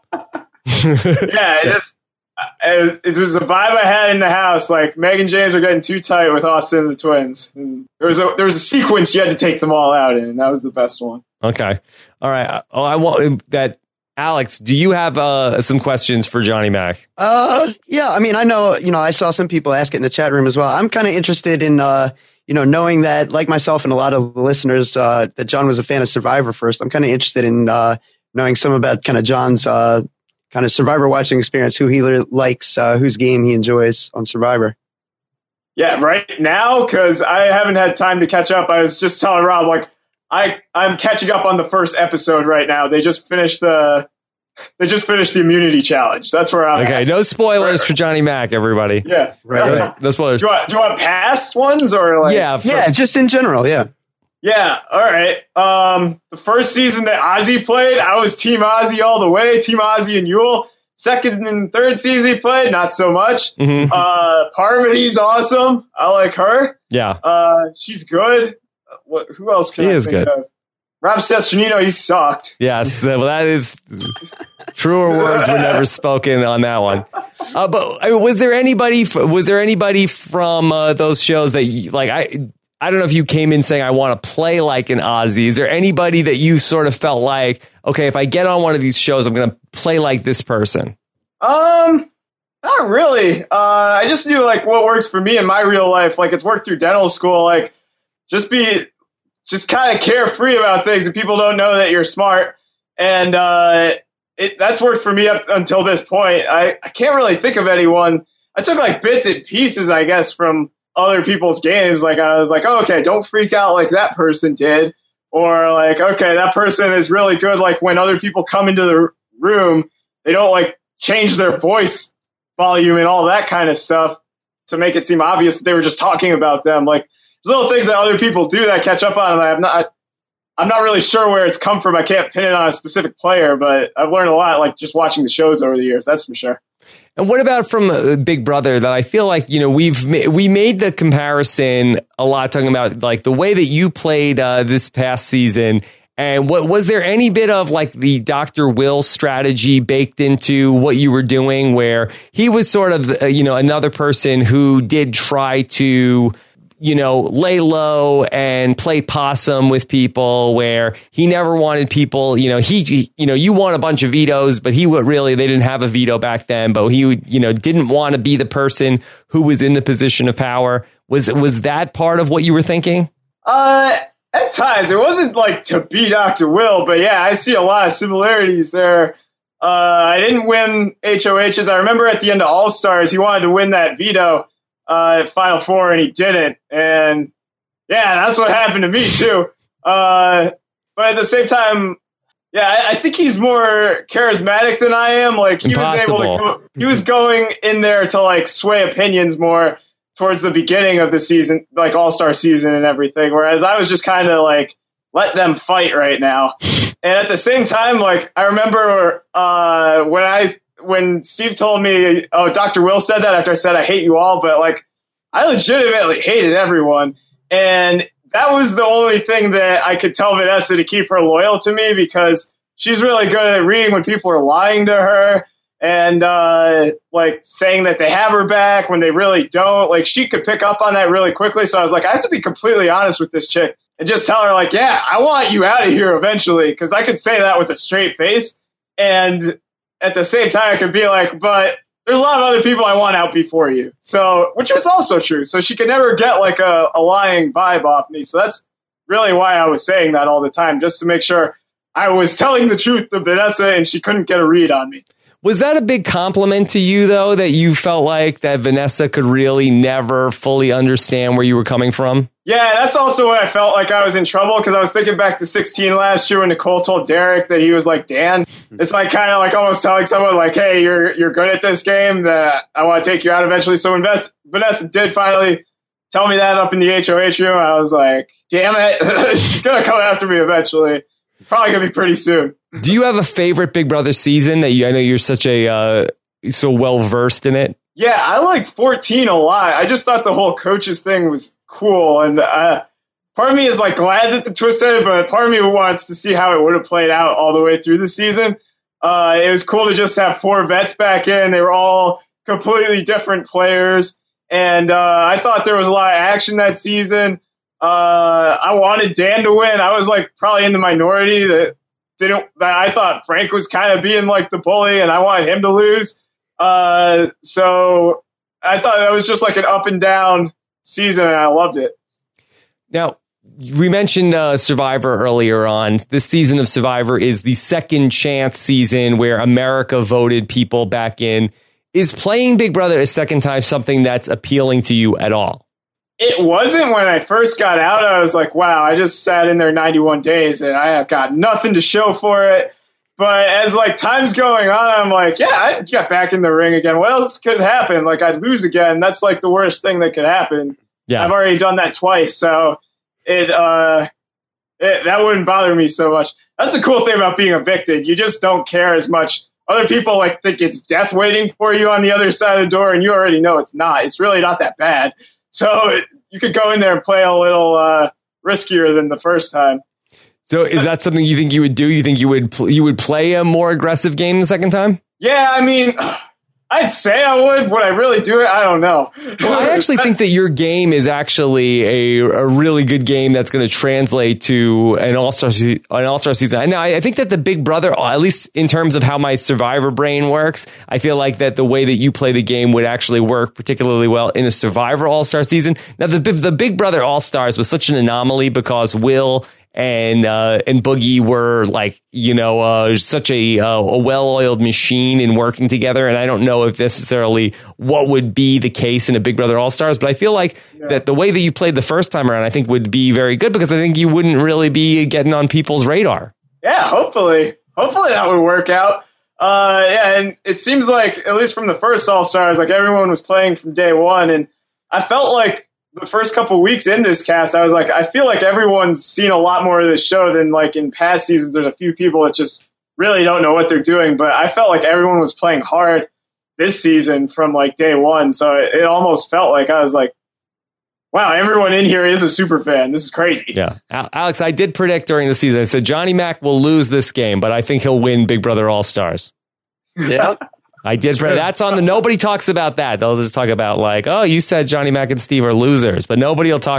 Yeah, it was a vibe I had in the house. Like, Meg and James are getting too tight with Austin and the twins. And there was a sequence you had to take them all out in, and that was the best one. Okay. All right. I want that. Alex, do you have some questions for Johnny Mac? Yeah. I mean, I know, I saw some people ask it in the chat room as well. I'm kind of interested in, knowing that, like myself and a lot of the listeners, that John was a fan of Survivor first. I'm kind of interested in knowing some about kind of John's kind of Survivor watching experience, who he likes, whose game he enjoys on Survivor. Yeah, right now, because I haven't had time to catch up. I was just telling Rob, I'm catching up on the first episode right now. They just finished the immunity challenge. That's where I'm at. No spoilers for Johnny Mac, everybody. Yeah. Right. No spoilers. Do you want past ones or Yeah, just in general, yeah. Yeah, all right. The first season that Ozzy played, I was Team Ozzy all the way, Team Ozzy and Yule. Second and third season he played, not so much. Mm-hmm. Parvati's awesome. I like her. Yeah. She's good. Who else can I think of? Rob Cesternino, he sucked. Yes, well, that is truer words were never spoken on that one. But was there anybody from those shows that I don't know if you came in saying I want to play like an Ozzy. Is there anybody that you sort of felt like, okay, if I get on one of these shows, I'm going to play like this person? Not really. I just knew what works for me in my real life. It's worked through dental school. Just kind of carefree about things, and people don't know that you're smart. And that's worked for me up until this point. I can't really think of anyone. I took bits and pieces, I guess, from other people's games. I was like, oh, okay, don't freak out like that person did. Or okay, that person is really good. When other people come into the room, they don't change their voice volume and all that kind of stuff to make it seem obvious that they were just talking about them. There's little things that other people do that I catch up on, and I'm not really sure where it's come from. I can't pin it on a specific player, but I've learned a lot just watching the shows over the years. That's for sure. And what about from Big Brother? That I feel like, we made the comparison a lot, talking about the way that you played this past season. And was there any bit of the Dr. Will strategy baked into what you were doing, where he was sort of, another person who did try to, lay low and play possum with people, where he never wanted people, you won a bunch of vetoes, but they didn't have a veto back then, but he, didn't want to be the person who was in the position of power. Was that part of what you were thinking? At times. It wasn't to be Dr. Will, but yeah, I see a lot of similarities there. I didn't win HOHs. I remember at the end of All Stars, he wanted to win that veto at Final Four, and he didn't. And yeah, that's what happened to me too. But at the same time, yeah, I think he's more charismatic than I am. He was going in there to sway opinions more towards the beginning of the season, All-Star season and everything. Whereas I was just kind of let them fight right now. And at the same time, I remember when Steve told me, oh, Dr. Will said that after I said I hate you all, but I legitimately hated everyone. And that was the only thing that I could tell Vanessa to keep her loyal to me, because she's really good at reading when people are lying to her and like saying that they have her back when they really don't. Like, she could pick up on that really quickly. So I was like, I have to be completely honest with this chick and just tell her, like, yeah, I want you out of here eventually, because I could say that with a straight face. And at the same time, I could be like, but there's a lot of other people I want out before you. So, which was also true. So she could never get like a lying vibe off me. So that's really why I was saying that all the time, just to make sure I was telling the truth to Vanessa and she couldn't get a read on me. Was that a big compliment to you, though, that you felt like that Vanessa could really never fully understand where you were coming from? Yeah, that's also when I felt like I was in trouble, because I was thinking back to 16 last year when Nicole told Derek that he was like Dan. It's like kind of like almost telling someone like, hey, you're good at this game, that I want to take you out eventually. So when Vanessa did finally tell me that up in the HOH room, I was like, damn it, she's going to come after me eventually. It's probably going to be pretty soon. Do you have a favorite Big Brother season that I know you're such so well versed in it? Yeah, I liked 14 a lot. I just thought the whole coaches thing was cool. And part of me is like glad that the twist ended, but part of me wants to see how it would have played out all the way through the season. It was cool to just have 4 vets back in. They were all completely different players. And I thought there was a lot of action that season. I wanted Dan to win. I was like probably in the minority that I thought Frank was kind of being like the bully, and I wanted him to lose. So I thought that was just like an up and down season, and I loved it. Now, we mentioned Survivor earlier on. This season of Survivor is the second chance season where America voted people back in. Is playing Big Brother a second time something that's appealing to you at all? It wasn't when I first got out. I was like, wow, I just sat in there 91 days and I have got nothing to show for it. But as like time's going on, I'm like, yeah, I'd get back in the ring again. What else could happen? Like, I'd lose again. That's like the worst thing that could happen. Yeah, I've already done that twice, so that wouldn't bother me so much. That's the cool thing about being evicted. You just don't care as much. Other people like think it's death waiting for you on the other side of the door, and you already know it's not. It's really not that bad. So you could go in there and play a little riskier than the first time. So is that something you think you would do? You think you would play a more aggressive game the second time? Yeah, I mean, I'd say I would. Would I really do it? I don't know. Well, I actually think that your game is actually a really good game that's going to translate to an all-star season. And I think that the Big Brother, at least in terms of how my Survivor brain works, I feel like that the way that you play the game would actually work particularly well in a Survivor all-star season. Now, the Big Brother All-Stars was such an anomaly because Will and Boogie were like, such a well-oiled machine in working together. And I don't know if necessarily what would be the case in a Big Brother All-Stars, but I feel like that the way that you played the first time around, I think would be very good, because I think you wouldn't really be getting on people's radar. Yeah, hopefully that would work out. And it seems like, at least from the first All-Stars, like everyone was playing from day one. And I felt like the first couple weeks in this cast, I was like, I feel like everyone's seen a lot more of this show than like in past seasons. There's a few people that just really don't know what they're doing, but I felt like everyone was playing hard this season from like day one. So it almost felt like I was like, wow, everyone in here is a super fan. This is crazy. Yeah. Alex, I did predict during the season, I said Johnny Mac will lose this game, but I think he'll win Big Brother All-Stars. Yeah. I did. That's on nobody talks about that. They'll just talk about like, oh, you said Johnny Mac and Steve are losers, but nobody goes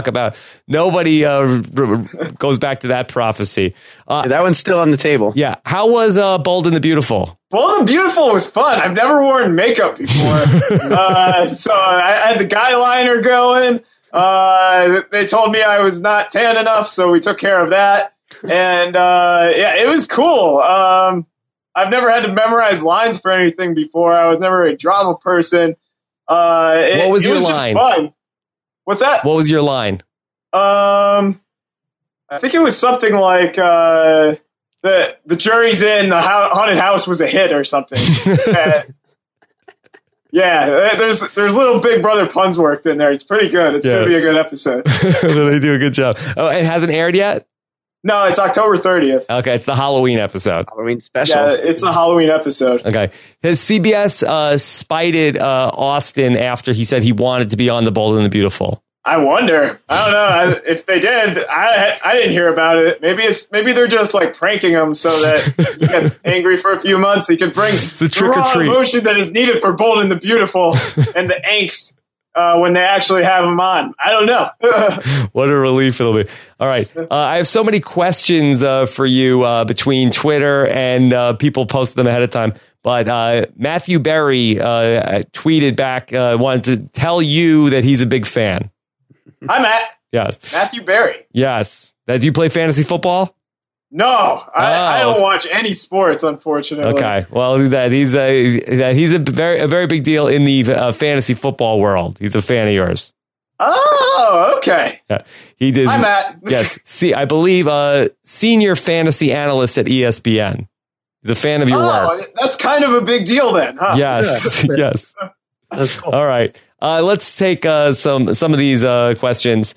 back to that prophecy. That one's still on the table. Yeah. How was Bold and the Beautiful? Bold and Beautiful was fun. I've never worn makeup before. So I had the guy liner going. They told me I was not tan enough, so we took care of that. And it was cool. I've never had to memorize lines for anything before. I was never a drama person. What was your line? Just fun. What's that? What was your line? I think it was something like the jury's in, the haunted house was a hit or something. Yeah, there's little Big Brother puns worked in there. It's pretty good. It's going to be a good episode. They do a good job. Oh, it hasn't aired yet? No, it's October 30th. Okay, it's the Halloween episode. Halloween special. Yeah, it's the Halloween episode. Okay. Has CBS spited Austin after he said he wanted to be on The Bold and the Beautiful? I wonder. I don't know if they did. I didn't hear about it. Maybe they're just like pranking him so that he gets angry for a few months. He can bring the raw emotion that is needed for Bold and the Beautiful and the angst when they actually have him on. I don't know. What a relief it'll be. All right. I have so many questions for you between Twitter and people posted them ahead of time. But Matthew Berry tweeted back, wanted to tell you that he's a big fan. Hi, Matt. Yes. Matthew Berry. Yes. Do you play fantasy football? No, I don't watch any sports, unfortunately. Okay, well, he's a very big deal in the fantasy football world. He's a fan of yours. Oh, okay. Yeah, he did. Hi, Matt. Yes, see, I believe senior fantasy analyst at ESPN. He's a fan of your work. That's kind of a big deal, then, huh? Yes, yes. That's cool. All right, let's take some of these questions.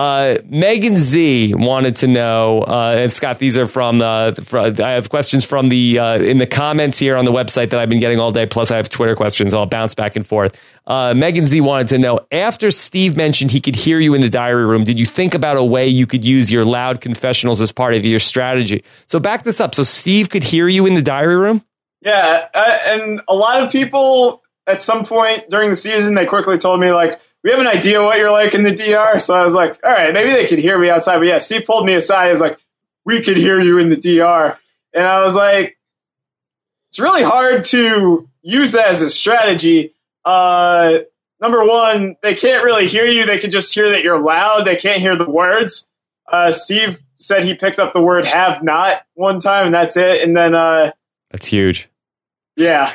Megan Z wanted to know, and Scott, these are from I have questions from the in the comments here on the website that I've been getting all day. Plus, I have Twitter questions. I'll bounce back and forth. Megan Z wanted to know, after Steve mentioned he could hear you in the diary room, did you think about a way you could use your loud confessionals as part of your strategy? So back this up. So Steve could hear you in the diary room? Yeah, and a lot of people at some point during the season, they quickly told me, like, we have an idea what you're like in the DR. So I was like, all right, maybe they could hear me outside. But yeah, Steve pulled me aside. He was like, we could hear you in the DR. And I was like, it's really hard to use that as a strategy. Number one, they can't really hear you. They can just hear that you're loud. They can't hear the words. Steve said he picked up the word have not one time, and that's it. And then that's huge. Yeah,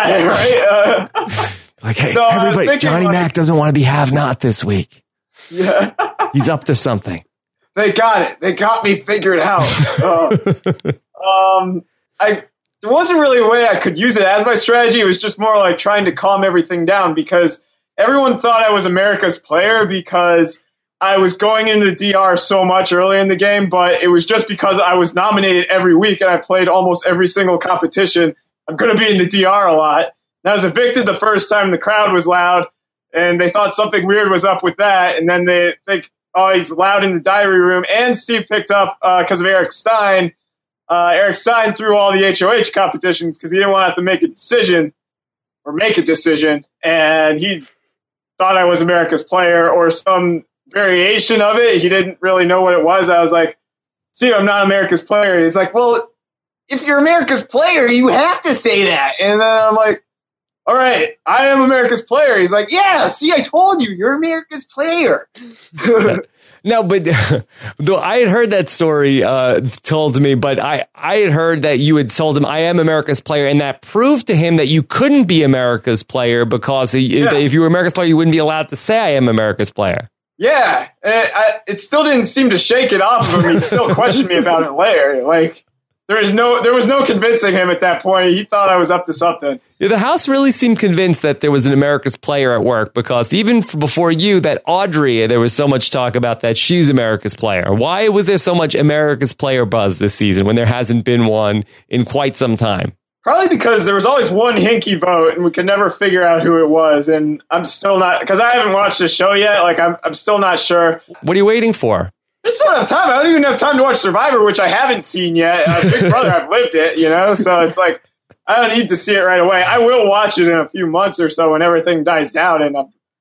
right. Like, hey, so everybody, Johnny Mac doesn't want to be have not this week. Yeah. He's up to something. They got it. They got me figured out. There wasn't really a way I could use it as my strategy. It was just more like trying to calm everything down because everyone thought I was America's player because I was going into the DR so much early in the game, but it was just because I was nominated every week and I played almost every single competition. I'm going to be in the DR a lot. And I was evicted the first time the crowd was loud, and they thought something weird was up with that. And then they think, oh, he's loud in the diary room. And Steve picked up because of Eric Stein. Eric Stein threw all the HOH competitions because he didn't want to have to make a decision. And he thought I was America's player or some variation of it. He didn't really know what it was. I was like, Steve, I'm not America's player. He's like, well, if you're America's player, you have to say that. And then I'm like, all right, I am America's player. He's like, yeah, see, I told you, you're America's player. No, but though I had heard that story told to me, but I had heard that you had told him I am America's player, and that proved to him that you couldn't be America's player because if you were America's player, you wouldn't be allowed to say I am America's player. Yeah, it still didn't seem to shake it off of him. He still questioned me about it later. Like, there was no convincing him at that point. He thought I was up to something. Yeah, the House really seemed convinced that there was an America's player at work because even before you, that Audrey, there was so much talk about that she's America's player. Why was there so much America's player buzz this season when there hasn't been one in quite some time? Probably because there was always one hinky vote and we could never figure out who it was. And I'm still not, because I haven't watched the show yet. Like, I'm still not sure. What are you waiting for? I still have time. I don't even have time to watch Survivor, which I haven't seen yet. Big Brother, I've lived it, so it's like, I don't need to see it right away. I will watch it in a few months or so when everything dies down and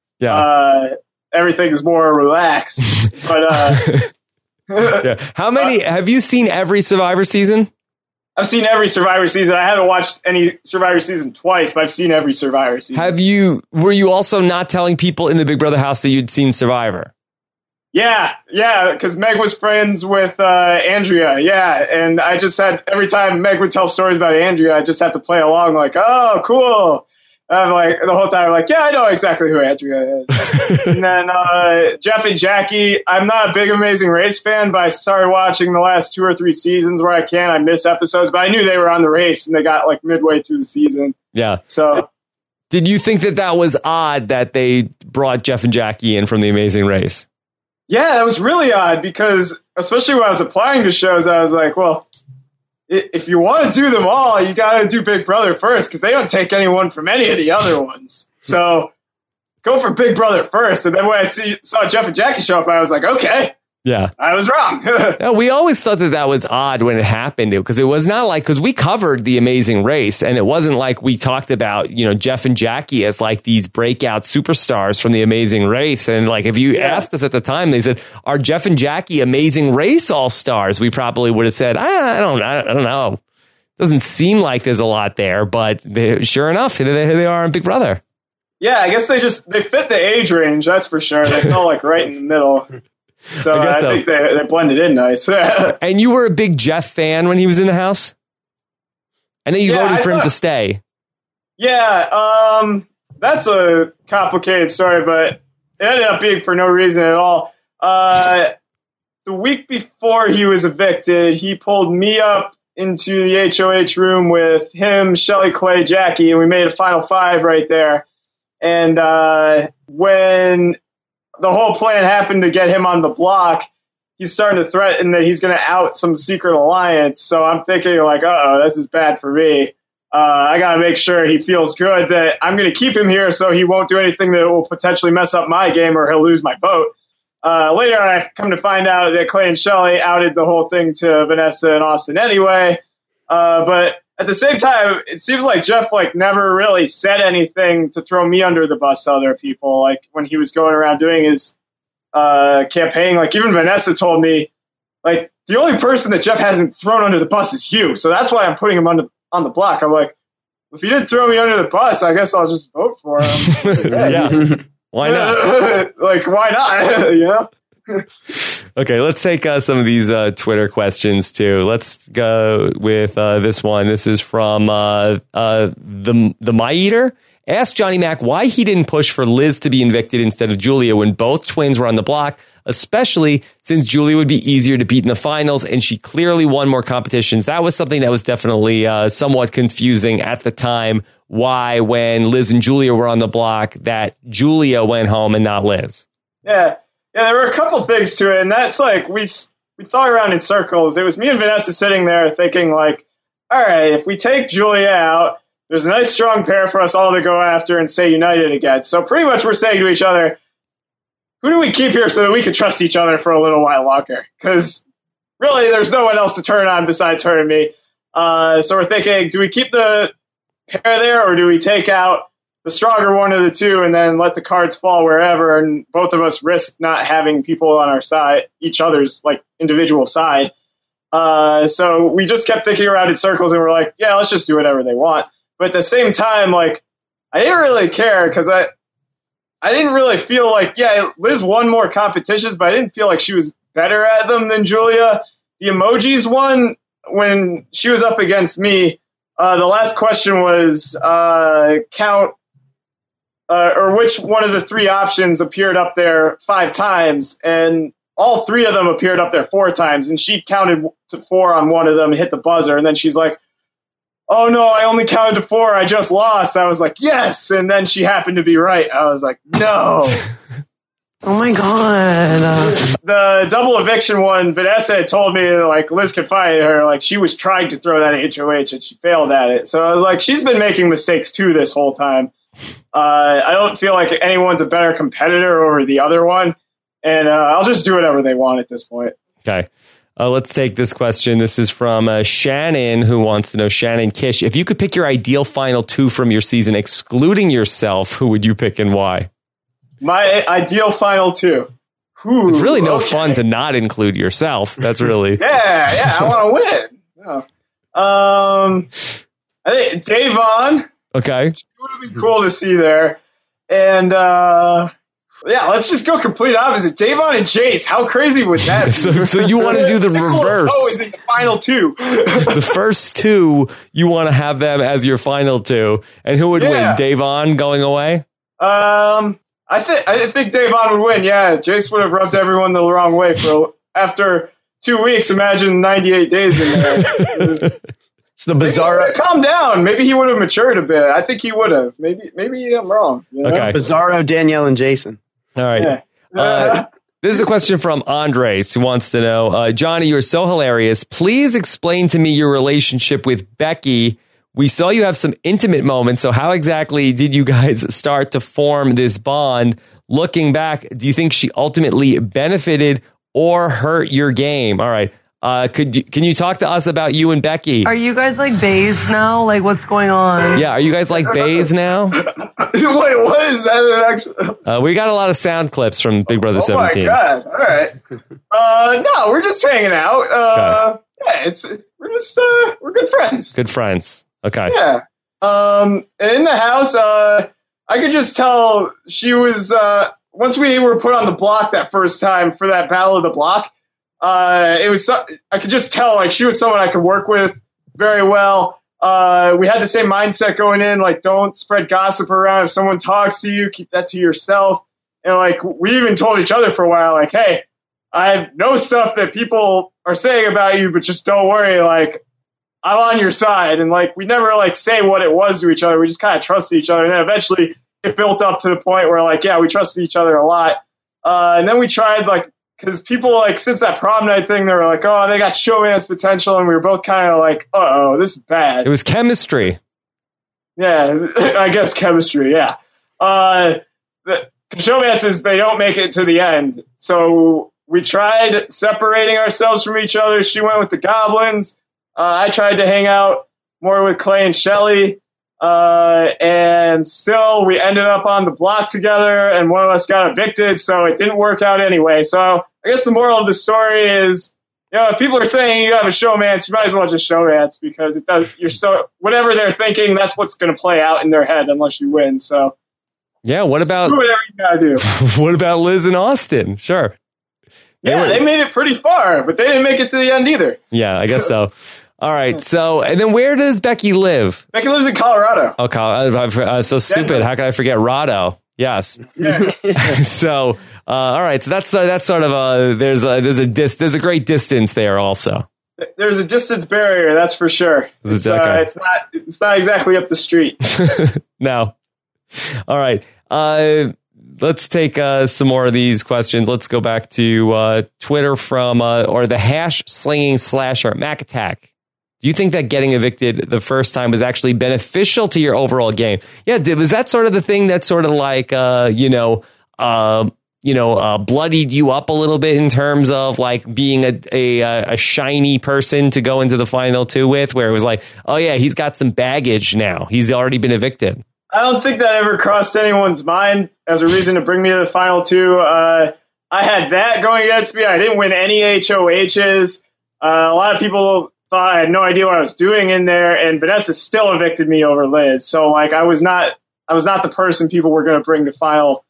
everything's more relaxed. But yeah. How many have you seen every Survivor season? I've seen every Survivor season. I haven't watched any Survivor season twice, but I've seen every Survivor season. Were you also not telling people in the Big Brother house that you'd seen Survivor? Yeah, because Meg was friends with Andrea, and I just had, every time Meg would tell stories about Andrea, I just have to play along like, oh, cool. I'm like, the whole time I'm like, yeah, I know exactly who Andrea is. And then Jeff and Jackie, I'm not a big Amazing Race fan, but I started watching the last 2 or 3 seasons where I can. I miss episodes, but I knew they were on the race, and they got like midway through the season. Yeah. So, did you think that was odd that they brought Jeff and Jackie in from the Amazing Race? Yeah, that was really odd because, especially when I was applying to shows, I was like, well, if you want to do them all, you got to do Big Brother first because they don't take anyone from any of the other ones. So go for Big Brother first. And then when I saw Jeff and Jackie show up, I was like, okay. Yeah. I was wrong. No, we always thought that was odd when it happened because it was not like, because we covered The Amazing Race and it wasn't like we talked about, Jeff and Jackie as like these breakout superstars from The Amazing Race. And like, if you asked us at the time, they said, are Jeff and Jackie Amazing Race all-stars? We probably would have said, I don't know. Doesn't seem like there's a lot there, but sure enough, here they are in Big Brother. Yeah, I guess they fit the age range, that's for sure. They fell like right in the middle. So I think they blended in nice. And you were a big Jeff fan when he was in the house? I know you voted for him to stay. Yeah, that's a complicated story, but it ended up being for no reason at all. The week before he was evicted, he pulled me up into the HOH room with him, Shelly, Clay, Jackie, and we made a final five right there. And when the whole plan happened to get him on the block, he's starting to threaten that he's going to out some secret alliance. So I'm thinking like, this is bad for me. I got to make sure he feels good that I'm going to keep him here so he won't do anything that will potentially mess up my game or he'll lose my vote. Later on, I come to find out that Clay and Shelly outed the whole thing to Vanessa and Austin anyway. But at the same time, it seems like Jeff never really said anything to throw me under the bus to other people. Like when he was going around doing his campaign, like even Vanessa told me, like the only person that Jeff hasn't thrown under the bus is you. So that's why I'm putting him on the block. I'm like, if he didn't throw me under the bus, I guess I'll just vote for him. Yeah. Why not? Why not? Okay, let's take some of these Twitter questions too. Let's go with this one. This is from the My Eater. Asked Johnny Mac why he didn't push for Liz to be evicted instead of Julia when both twins were on the block, especially since Julia would be easier to beat in the finals and she clearly won more competitions. That was something that was definitely somewhat confusing at the time. Why, when Liz and Julia were on the block, that Julia went home and not Liz. Yeah, there were a couple things to it, and that's like we thought around in circles. It was me and Vanessa sitting there thinking like, all right, if we take Julia out, there's a nice strong pair for us all to go after and stay united against. So pretty much we're saying to each other, who do we keep here so that we can trust each other for a little while longer? Because really there's no one else to turn on besides her and me. So we're thinking, do we keep the pair there or do we take out the stronger one of the two and then let the cards fall wherever, and both of us risk not having people on our side, each other's individual side. So we just kept thinking around in circles and we're like, yeah, let's just do whatever they want. But at the same time, I didn't really care because I didn't really feel like, Liz won more competitions, but I didn't feel like she was better at them than Julia. The emojis one, when she was up against me, the last question was count or which one of the three options appeared up there 5 times, and all 3 of them appeared up there 4 times, and she counted to 4 on one of them and hit the buzzer, and then she's like, oh no, I only counted to 4, I just lost. I was like, yes, and then she happened to be right. I was like, no. Oh my God. The double eviction one, Vanessa had told me Liz confided her, she was trying to throw that HOH and she failed at it. So I was like, she's been making mistakes too this whole time. I don't feel like anyone's a better competitor over the other one, and I'll just do whatever they want at this point. Okay. Let's take this question. This is from Shannon, who wants to know, Shannon Kish, if you could pick your ideal final 2 from your season, excluding yourself, who would you pick and why? My ideal final 2. Ooh, it's really no fun to not include yourself. That's really... yeah, I want to win. No. I think Davon. Okay. It would have been cool to see there. And, let's just go complete opposite. Davon and Jace. How crazy would that be? So you want to do the reverse. Oh, is in the final 2. The first 2, you want to have them as your final 2. And who would win? Davon going away? I think Davon would win, yeah. Jace would have rubbed everyone the wrong way after 2 weeks. Imagine 98 days in there. It's the Bizarro. Calm down. Maybe he would have matured a bit. I think he would have. Maybe I'm wrong. You know? Okay. Bizarro, Danielle, and Jason. All right. Yeah. This is a question from Andres, who wants to know, Johnny, you're so hilarious. Please explain to me your relationship with Becky. We saw you have some intimate moments. So how exactly did you guys start to form this bond? Looking back, do you think she ultimately benefited or hurt your game? All right. Can you talk to us about you and Becky? Are you guys like bays now? Like, what's going on? Yeah, are you guys like bays now? Wait, what is that? Actually? We got a lot of sound clips from Big Brother 17. Oh my God! All right. No, we're just hanging out. Yeah, we're good friends. Good friends. Okay. Yeah. And in the house, I could just tell she was. Once we were put on the block that first time for that Battle of the Block. It was. I could just tell, like, she was someone I could work with very well. We had the same mindset going in, like, don't spread gossip around. If someone talks to you, keep that to yourself. And, like, we even told each other for a while, like, hey, I know stuff that people are saying about you, but just don't worry, like, I'm on your side. And, like, we never, like, say what it was to each other. We just kind of trusted each other. And then eventually it built up to the point where, like, yeah, we trusted each other a lot. And then we tried, like, because people, like, since that prom night thing, they were like, oh, they got showman's potential, and we were both kind of like, uh-oh, this is bad. It was chemistry. Yeah, I guess chemistry, yeah. The showmances, they don't make it to the end. So we tried separating ourselves from each other. She went with the Goblins. I tried to hang out more with Clay and Shelly. And still, we ended up on the block together, and one of us got evicted, so it didn't work out anyway. So I guess the moral of the story is, you know, if people are saying you have a showmance, you might as well just showmance, because it does. You're so whatever they're thinking, that's what's going to play out in their head unless you win. So yeah, what about do whatever you gotta do? What about Liz and Austin? Sure. They made it pretty far, but they didn't make it to the end either. Yeah, I guess so. All right. So, and then where does Becky live? Becky lives in Colorado. Oh, I'm so stupid. Denver. How can I forget Rado? Yes. Yeah. So, all right. So that's sort of there's a great distance there also. There's a distance barrier, that's for sure. It's not exactly up the street. No. All right. Let's take some more of these questions. Let's go back to Twitter from or the hash slinging slasher Mac Attack. Do you think that getting evicted the first time was actually beneficial to your overall game? Yeah, was that sort of the thing that sort of like bloodied you up a little bit in terms of like being a shiny person to go into the final two with, where it was like, oh yeah, he's got some baggage now. He's already been evicted. I don't think that ever crossed anyone's mind as a reason to bring me to the final two. I had that going against me. I didn't win any HOHs. A lot of people thought I had no idea what I was doing in there, and Vanessa still evicted me over Liz. So like I was not the person people were going to bring to final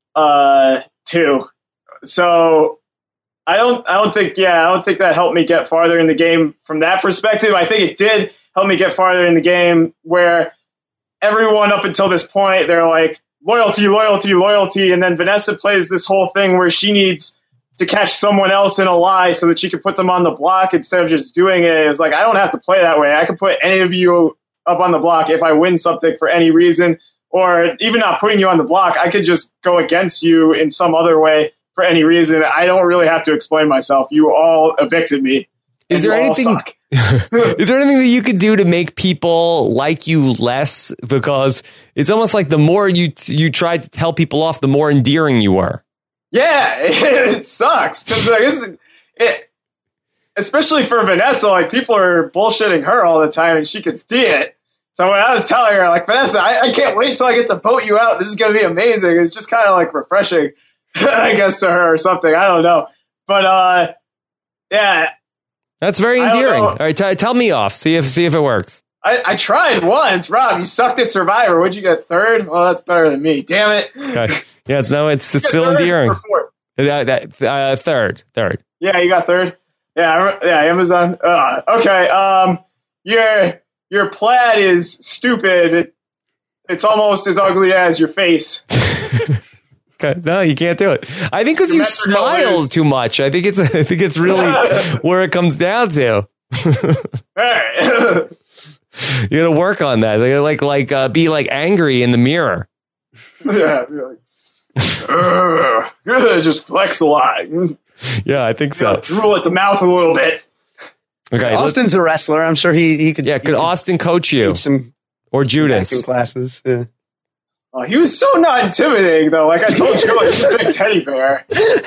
two. So I don't think that helped me get farther in the game from that perspective. I think it did help me get farther in the game where everyone up until this point, they're like, loyalty, loyalty, loyalty. And then Vanessa plays this whole thing where she needs to catch someone else in a lie so that she can put them on the block instead of just doing it. It's like, I don't have to play that way. I can put any of you up on the block if I win something for any reason, or even not putting you on the block. I could just go against you in some other way for any reason. I don't really have to explain myself. You all evicted me. Is there anything that you could do to make people like you less? Because it's almost like the more you tried to tell people off, the more endearing you were. Yeah, it sucks. Because I guess especially for Vanessa, like people are bullshitting her all the time and she could see it. So when I was telling her, like, Vanessa, I can't wait till I get to vote you out. This is going to be amazing. It's just kind of like refreshing, I guess, to her or something. I don't know. But yeah. That's very endearing. All right, tell me off. See if it works. I tried once. Rob, you sucked at Survivor. What'd you get, third? Well, that's better than me. Damn it. Okay. Yeah, it's still endearing. Third. Yeah, you got third. Yeah, Amazon. Okay. Your plaid is stupid. It's almost as ugly as your face. Okay. No, you can't do it. I think because you smile too much. I think it's really where it comes down to. You gotta work on that. Like be like angry in the mirror. Yeah. just flex a lot. Yeah, I think so. Drool at the mouth a little bit. Okay, Austin's a wrestler. I'm sure he could. Yeah, could Austin coach you? Some or Judas? acting classes. Yeah. Oh, he was so not intimidating, though. Like I told you, he's a big teddy bear.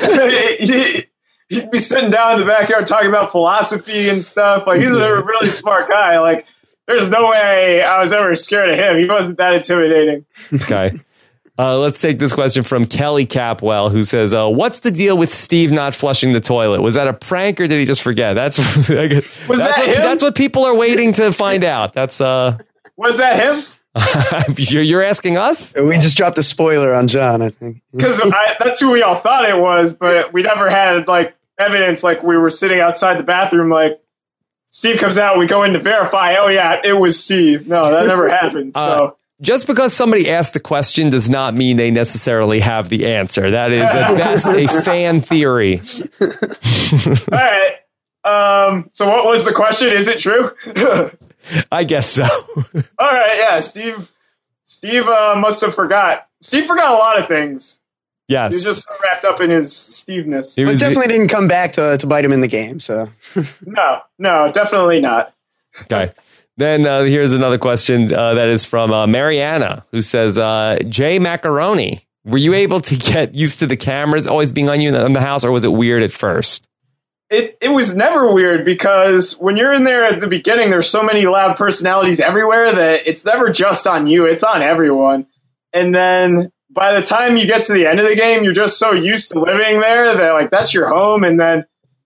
He'd be sitting down in the backyard talking about philosophy and stuff. Like, he's a really smart guy. Like, there's no way I was ever scared of him. He wasn't that intimidating. Okay. Let's take this question from Kelly Capwell, who says, what's the deal with Steve not flushing the toilet? Was that a prank or did he just forget? That's him? That's what people are waiting to find out. Was that him? You're asking us? We just dropped a spoiler on John, I think. Because that's who we all thought it was, but we never had like evidence. Like we were sitting outside the bathroom, like Steve comes out, we go in to verify. Oh yeah, it was Steve. No, that never happened. So just because somebody asked the question does not mean they necessarily have the answer. That is at best a fan theory. All right. So what was the question? Is it true? I guess so. All right, yeah. Steve must have forgot. Steve forgot a lot of things. Yes. He was just so wrapped up in his Steve-ness. But definitely didn't come back to bite him in the game. So No, definitely not. Okay. Then here's another question that is from Mariana, who says, Jay Macaroni, were you able to get used to the cameras always being on you in the house, or was it weird at first? It was never weird because when you're in there at the beginning, there's so many loud personalities everywhere that it's never just on you. It's on everyone. And then by the time you get to the end of the game, you're just so used to living there that like that's your home. And then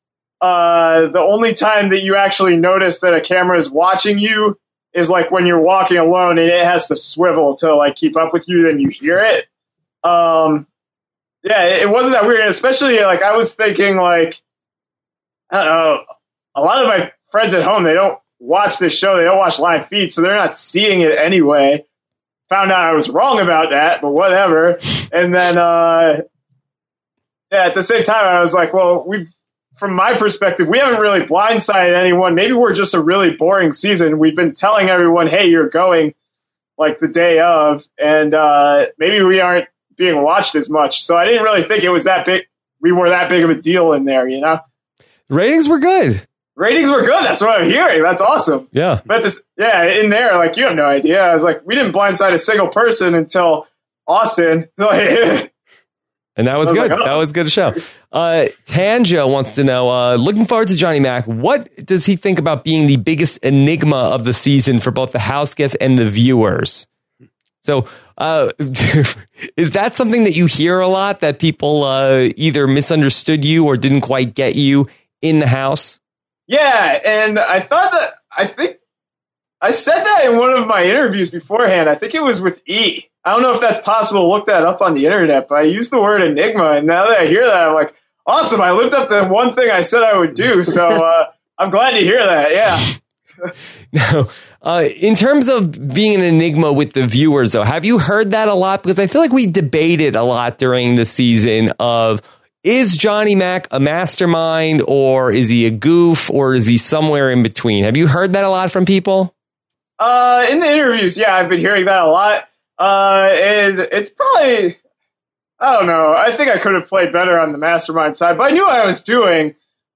the only time that you actually notice that a camera is watching you is like when you're walking alone and it has to swivel to like keep up with you, then you hear it. Yeah, it wasn't that weird. Especially like I was thinking like, I don't know, a lot of my friends at home, they don't watch this show. They don't watch live feeds, so they're not seeing it anyway. Found out I was wrong about that, but whatever. And then, at the same time, I was like, well, from my perspective, we haven't really blindsided anyone. Maybe we're just a really boring season. We've been telling everyone, hey, you're going like the day of, and maybe we aren't being watched as much. So I didn't really think it was that big. We were that big of a deal in there, you know? Ratings were good. That's what I'm hearing. That's awesome. Yeah. But in there, like, you have no idea. I was like, we didn't blindside a single person until Austin. And that was good. Like, oh. That was a good show. Tanja wants to know, looking forward to Johnny Mac. What does he think about being the biggest enigma of the season for both the house guests and the viewers? So, is that something that you hear a lot, that people either misunderstood you or didn't quite get you in the house? Yeah, and I think I said that in one of my interviews beforehand. I think it was with E. I don't know if that's possible. Look that up on the internet, but I used the word enigma, and now that I hear that, I'm like, awesome, I lived up to one thing I said I would do, so I'm glad to hear that, yeah. Now, in terms of being an enigma with the viewers, though, have you heard that a lot? Because I feel like we debated a lot during the season of, is Johnny Mac a mastermind, or is he a goof, or is he somewhere in between? Have you heard that a lot from people? In the interviews, yeah, I've been hearing that a lot. And it's probably, I don't know, I think I could have played better on the mastermind side, but I knew what I was doing.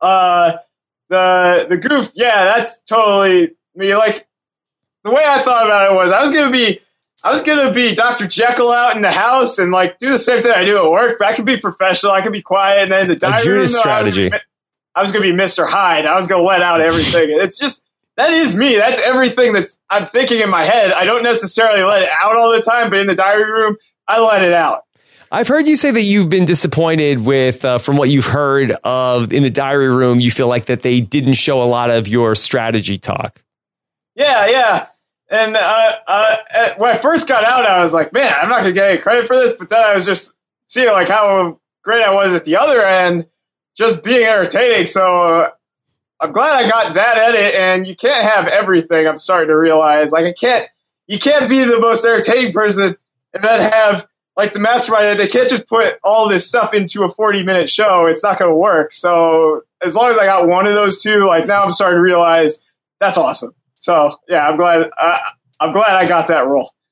The goof, yeah, that's totally me. Like, the way I thought about it was I was gonna be Dr. Jekyll out in the house and like do the same thing I do at work, but I could be professional, I could be quiet, and then in the diary room, strategy. I was gonna be Mr. Hyde. I was gonna let out everything. It's just, that is me. That's everything I'm thinking in my head. I don't necessarily let it out all the time, but in the diary room, I let it out. I've heard you say that you've been disappointed with, from what you've heard of in the diary room, you feel like that they didn't show a lot of your strategy talk. Yeah. And when I first got out, I was like, man, I'm not going to get any credit for this. But then I was just seeing like how great I was at the other end, just being entertaining. So I'm glad I got that edit. And you can't have everything, I'm starting to realize. Like, you can't be the most entertaining person and then have like the mastermind. They can't just put all this stuff into a 40-minute show. It's not going to work. So as long as I got one of those two, like now I'm starting to realize that's awesome. So yeah, I'm glad I got that role.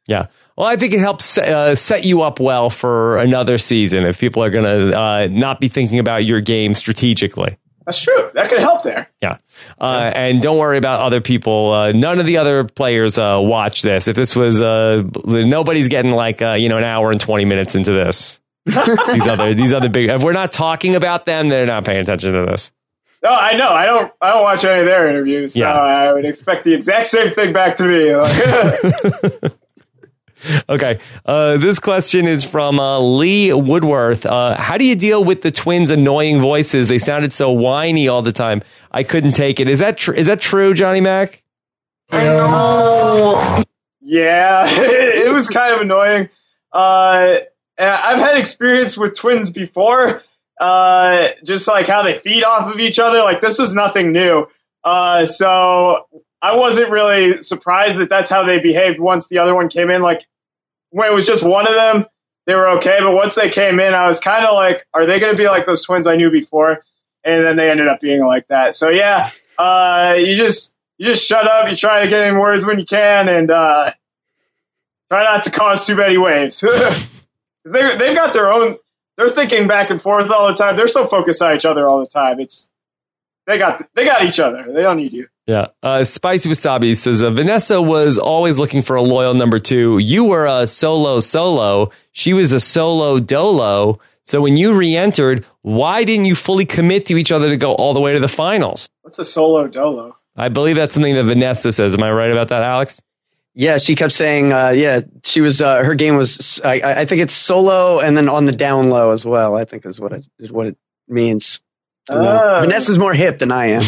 Yeah. Well, I think it helps set you up well for another season if people are going to not be thinking about your game strategically. That's true. That could help there. Yeah. And don't worry about other people. None of the other players watch this. If this was, nobody's getting like, an hour and 20 minutes into this. these other big, if we're not talking about them, they're not paying attention to this. No, I know. I don't watch any of their interviews. So I would expect the exact same thing back to me. Okay. This question is from Lee Woodworth. How do you deal with the twins' annoying voices? They sounded so whiny all the time. I couldn't take it. Is that true, Johnny Mac? I know. Yeah, it was kind of annoying. And I've had experience with twins before, just like how they feed off of each other. Like, this is nothing new. So I wasn't really surprised that that's how they behaved once the other one came in. Like, when it was just one of them, they were okay. But once they came in, I was kind of like, are they going to be like those twins I knew before? And then they ended up being like that. So, yeah, you just shut up. You try to get in words when you can and try not to cause too many waves. They've got their own. They're thinking back and forth all the time. They're so focused on each other all the time. They got each other. They don't need you. Yeah. Spicy Wasabi says Vanessa was always looking for a loyal number 2. You were a solo. She was a solo dolo. So when you re-entered, why didn't you fully commit to each other to go all the way to the finals? What's a solo dolo? I believe that's something that Vanessa says. Am I right about that, Alex? Yeah, she kept saying, she was, her game was, I think it's solo and then on the down low as well, I think is what it means. Vanessa's more hip than I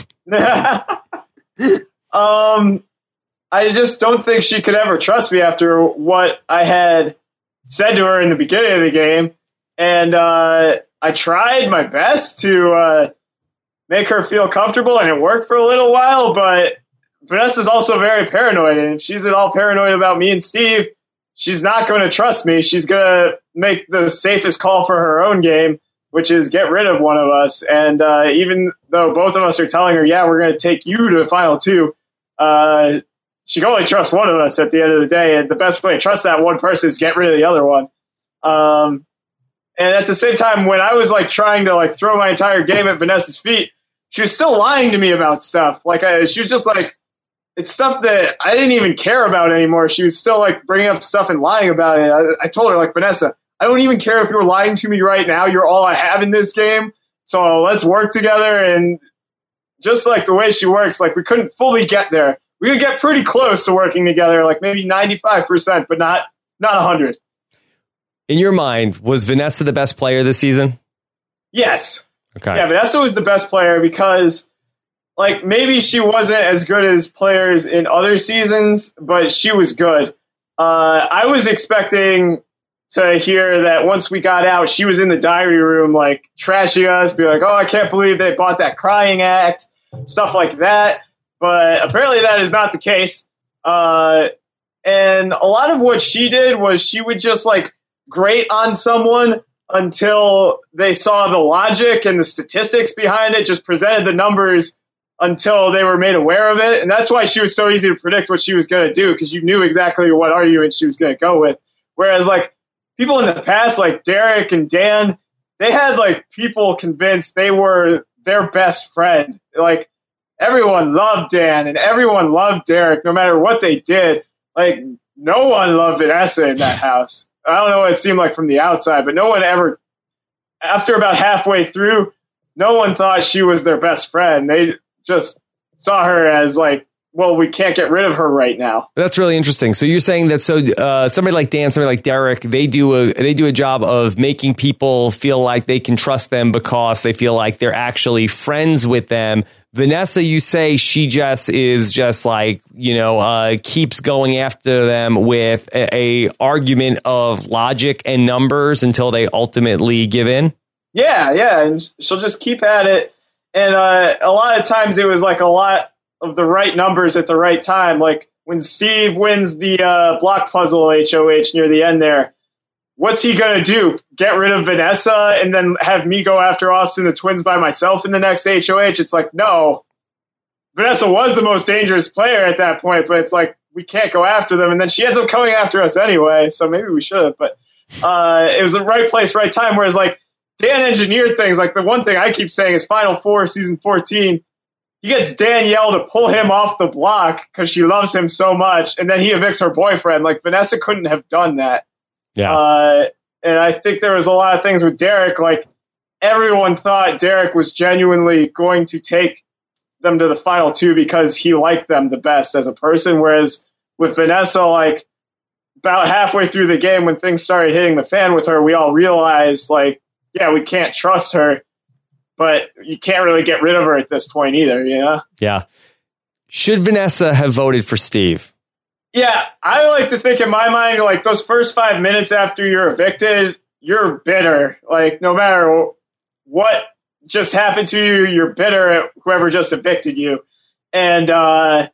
am. I just don't think she could ever trust me after what I had said to her in the beginning of the game. And I tried my best to make her feel comfortable, and it worked for a little while, but Vanessa's also very paranoid, and if she's at all paranoid about me and Steve, she's not going to trust me. She's going to make the safest call for her own game, which is get rid of one of us. And even though both of us are telling her, yeah, we're going to take you to the final 2, she can only trust one of us at the end of the day. And the best way to trust that one person is get rid of the other one. And at the same time, when I was like trying to like throw my entire game at Vanessa's feet, she was still lying to me about stuff. Like she was just like, it's stuff that I didn't even care about anymore. She was still like bringing up stuff and lying about it. I told her, like, Vanessa, I don't even care if you're lying to me right now. You're all I have in this game. So let's work together. And just like the way she works, like we couldn't fully get there. We could get pretty close to working together, like maybe 95%, but not 100. In your mind, was Vanessa the best player this season? Yes. Okay. Yeah, Vanessa was the best player because like maybe she wasn't as good as players in other seasons, but she was good. I was expecting to hear that once we got out, she was in the diary room, like trashing us, be like, oh, I can't believe they bought that crying act, stuff like that. But apparently that is not the case. And a lot of what she did was she would just like grate on someone until they saw the logic and the statistics behind it, just presented the numbers until they were made aware of it. And that's why she was so easy to predict what she was going to do, because you knew exactly what argument she was going to go with. Whereas like people in the past, like Derek and Dan, they had like people convinced they were their best friend. Like everyone loved Dan and everyone loved Derek, no matter what they did. Like no one loved Vanessa in that house. I don't know what it seemed like from the outside, but no one ever, after about halfway through, no one thought she was their best friend. They just saw her as like, well, we can't get rid of her right now. That's really interesting. So you're saying that somebody like Dan, somebody like Derek, they do a job of making people feel like they can trust them because they feel like they're actually friends with them. Vanessa, you say she just is just like, keeps going after them with a argument of logic and numbers until they ultimately give in? Yeah. And she'll just keep at it. And a lot of times it was like a lot of the right numbers at the right time. Like when Steve wins the block puzzle HOH near the end there, what's he going to do? Get rid of Vanessa and then have me go after Austin the Twins by myself in the next HOH? It's like, no. Vanessa was the most dangerous player at that point, but it's like we can't go after them. And then she ends up coming after us anyway, so maybe we should have. But it was the right place, right time. Whereas, like, Dan engineered things. Like, the one thing I keep saying is Final Four, season 14, he gets Danielle to pull him off the block because she loves him so much, and then he evicts her boyfriend. Like, Vanessa couldn't have done that. Yeah. And I think there was a lot of things with Derek. Like, everyone thought Derek was genuinely going to take them to the final two because he liked them the best as a person. Whereas with Vanessa, like, about halfway through the game when things started hitting the fan with her, we all realized, like, yeah, we can't trust her, but you can't really get rid of her at this point either, you know? Yeah. Should Vanessa have voted for Steve? Yeah, I like to think in my mind, like, those first 5 minutes after you're evicted, you're bitter. Like, no matter what just happened to you, you're bitter at whoever just evicted you. And I'd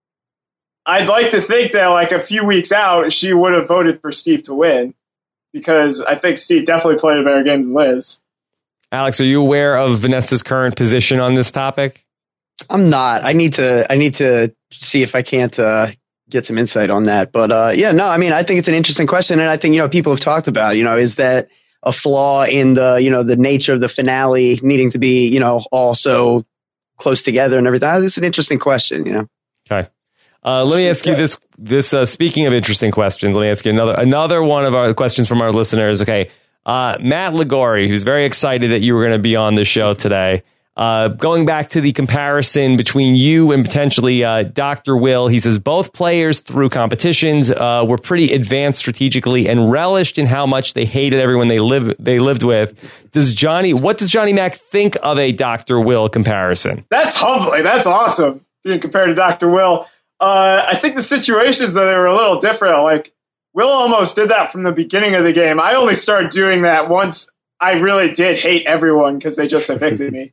like to think that, like, a few weeks out, she would have voted for Steve to win, because I think Steve definitely played a better game than Liz. Alex, are you aware of Vanessa's current position on this topic? I'm not. I need to see if I can't get some insight on that. But yeah, no, I mean, I think it's an interesting question. And I think, people have talked about, is that a flaw in the, the nature of the finale needing to be, all so close together and everything? It's an interesting question, Okay. Let me ask you this, speaking of interesting questions, let me ask you another one of our questions from our listeners. Okay. Matt Ligori, who's very excited that you were going to be on the show today. Going back to the comparison between you and potentially Dr. Will, he says both players through competitions were pretty advanced strategically and relished in how much they hated everyone they lived with. What does Johnny Mac think of a Dr. Will comparison? That's humbling. That's awesome being compared to Dr. Will. I think the situations though, they were a little different. Like, Will almost did that from the beginning of the game. I only started doing that once I really did hate everyone because they just evicted me.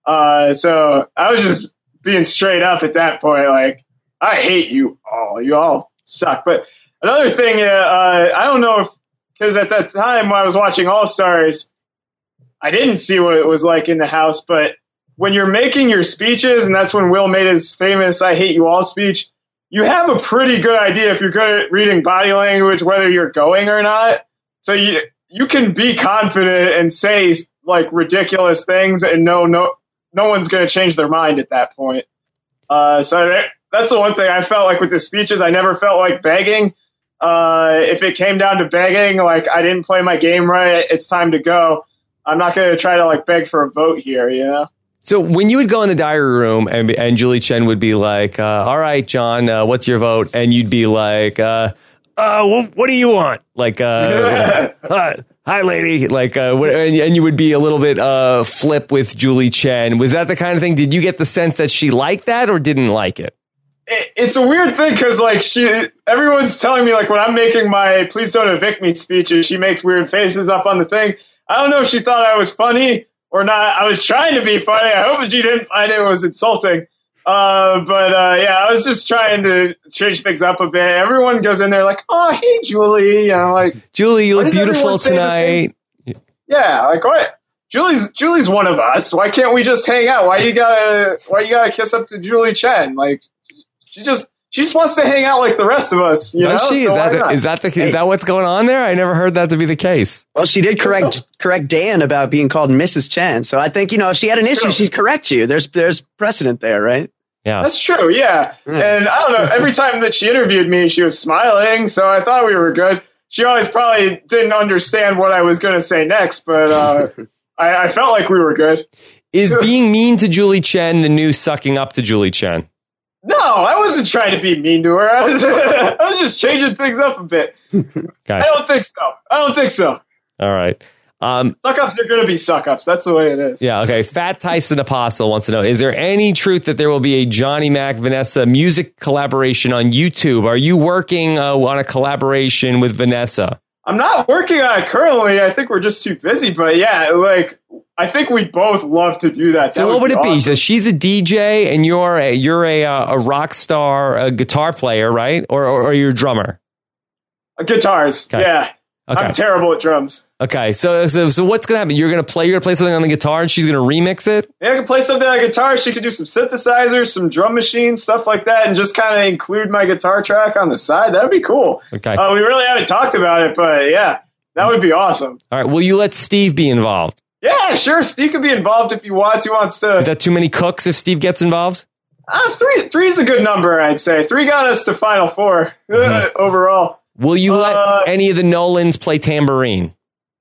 So I was just being straight up at that point. Like, I hate you all. You all suck. But another thing, I don't know if, because at that time when I was watching All Stars, I didn't see what it was like in the house. But when you're making your speeches, and that's when Will made his famous "I hate you all" speech, you have a pretty good idea if you're good at reading body language, whether you're going or not. So you can be confident and say, like, ridiculous things, and no one's going to change their mind at that point. So that's the one thing I felt like with the speeches. I never felt like begging. If it came down to begging, like, I didn't play my game right, it's time to go. I'm not going to try to, like, beg for a vote here, So when you would go in the diary room and Julie Chen would be like, all right, John, what's your vote? And you'd be like, what do you want? Like, hi, lady. Like, and you would be a little bit flip with Julie Chen. Was that the kind of thing? Did you get the sense that she liked that or didn't like it? It's a weird thing because, like, everyone's telling me, like, when I'm making my "Please Don't Evict Me" speeches, she makes weird faces up on the thing. I don't know if she thought I was funny or not. I was trying to be funny. I hope that she didn't find it was insulting. But yeah, I was just trying to change things up a bit. Everyone goes in there like, "Oh, hey, Julie," and I'm like, "Julie, you look beautiful tonight." Yeah, like, what? Julie's one of us. Why can't we just hang out? Why you gotta kiss up to Julie Chen? Like, she just wants to hang out like the rest of us. You know? She? So is that what's going on there? I never heard that to be the case. Well, she did correct Dan about being called Mrs. Chen. So I think, if she had an issue, she'd correct you. There's precedent there, right? Yeah, that's true. Yeah. And I don't know. Every time that she interviewed me, she was smiling. So I thought we were good. She always probably didn't understand what I was going to say next, but I felt like we were good. Is being mean to Julie Chen the new sucking up to Julie Chen? No, I wasn't trying to be mean to her. I was just changing things up a bit. Okay. I don't think so. All right. Suck-ups are going to be suck-ups. That's the way it is. Yeah, okay. Fat Tyson Apostle wants to know, is there any truth that there will be a Johnny Mac Vanessa music collaboration on YouTube? Are you working on a collaboration with Vanessa? I'm not working on it currently. I think we're just too busy. But yeah, like, I think we'd both love to do that. So what would it be? So she's a DJ and you're a rock star, a guitar player, right? Or you're a drummer? Guitars, okay. Yeah. Okay. I'm terrible at drums. Okay, so what's gonna happen? You're gonna play something on the guitar, and she's gonna remix it. maybe I could play something on guitar. She could do some synthesizers, some drum machines, stuff like that, and just kind of include my guitar track on the side. That'd be cool. Okay. We really haven't talked about it, but yeah, that would be awesome. All right. Will you let Steve be involved? Yeah, sure. Steve could be involved if he wants. He wants to. Is that too many cooks if Steve gets involved? Three is a good number, I'd say. 3 got us to Final Four overall. Will you let any of the Nolans play tambourine?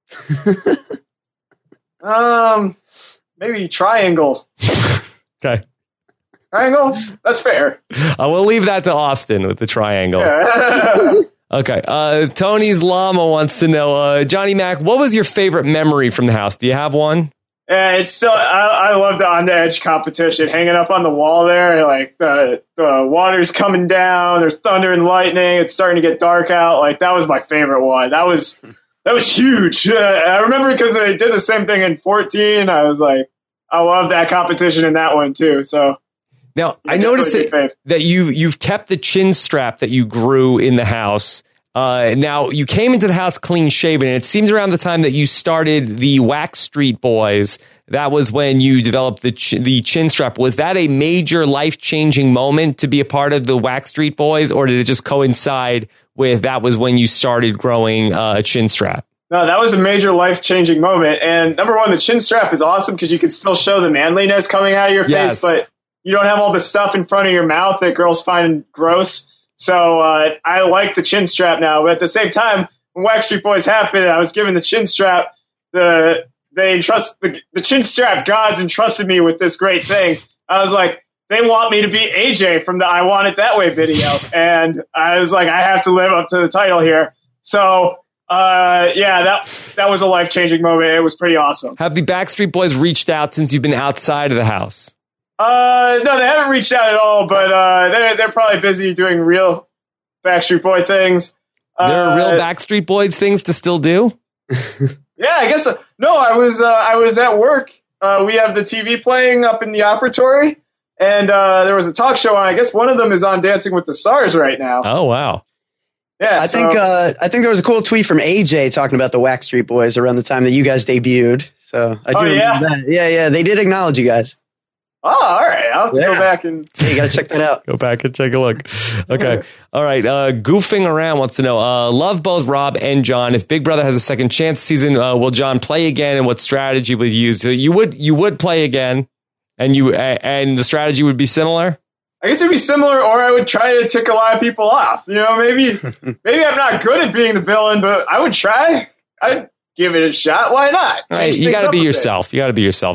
Maybe triangle. Okay. Triangle? That's fair. We'll leave that to Austin with the triangle. Yeah. Okay. Tony's Llama wants to know, Johnny Mac, what was your favorite memory from the house? Do you have one? Yeah, it's still. I love the on the edge competition, hanging up on the wall there. Like the water's coming down. There's thunder and lightning. It's starting to get dark out. Like that was my favorite one. That was huge. I remember because they did the same thing in 14. I was like, I love that competition in that one too. So now I noticed that you've kept the chin strap that you grew in the house. Now you came into the house clean shaven, and it seems around the time that you started the Wax Street Boys, that was when you developed the chin strap. Was that a major life-changing moment to be a part of the Wax Street Boys, or did it just coincide with that was when you started growing a chin strap? No, that was a major life-changing moment. And number one, the chin strap is awesome because you can still show the manliness coming out of your face, but you don't have all the stuff in front of your mouth that girls find gross. So I like the chin strap now, but at the same time, when Wax Street Boys happened, I was given the chin strap. The chin strap gods entrusted me with this great thing. I was like, they want me to be AJ from the I Want It That Way video, and I was like, I have to live up to the title here. So that was a life changing moment. It was pretty awesome. Have the Backstreet Boys reached out since you've been outside of the house? No, they haven't reached out at all, but they're probably busy doing real Backstreet Boy things. There are real Backstreet Boys things to still do? Yeah, I guess so. No, I was at work. We have the TV playing up in the operatory, and there was a talk show on. I guess one of them is on Dancing with the Stars right now. Oh, wow. Yeah, I think there was a cool tweet from AJ talking about the Wax Street Boys around the time that you guys debuted. So I do remember that. Yeah, they did acknowledge you guys. Oh, all right. I'll have to go back and... Yeah, you got to check that out. Go back and take a look. Okay. All right. Goofing Around wants to know, love both Rob and John. If Big Brother has a second chance season, will John play again, and what strategy would you use? You would play again, and the strategy would be similar? I guess it'd be similar, or I would try to tick a lot of people off. You know, maybe I'm not good at being the villain, but I would try. I'd give it a shot. Why not? Right, you got to be yourself. You got to be yourself.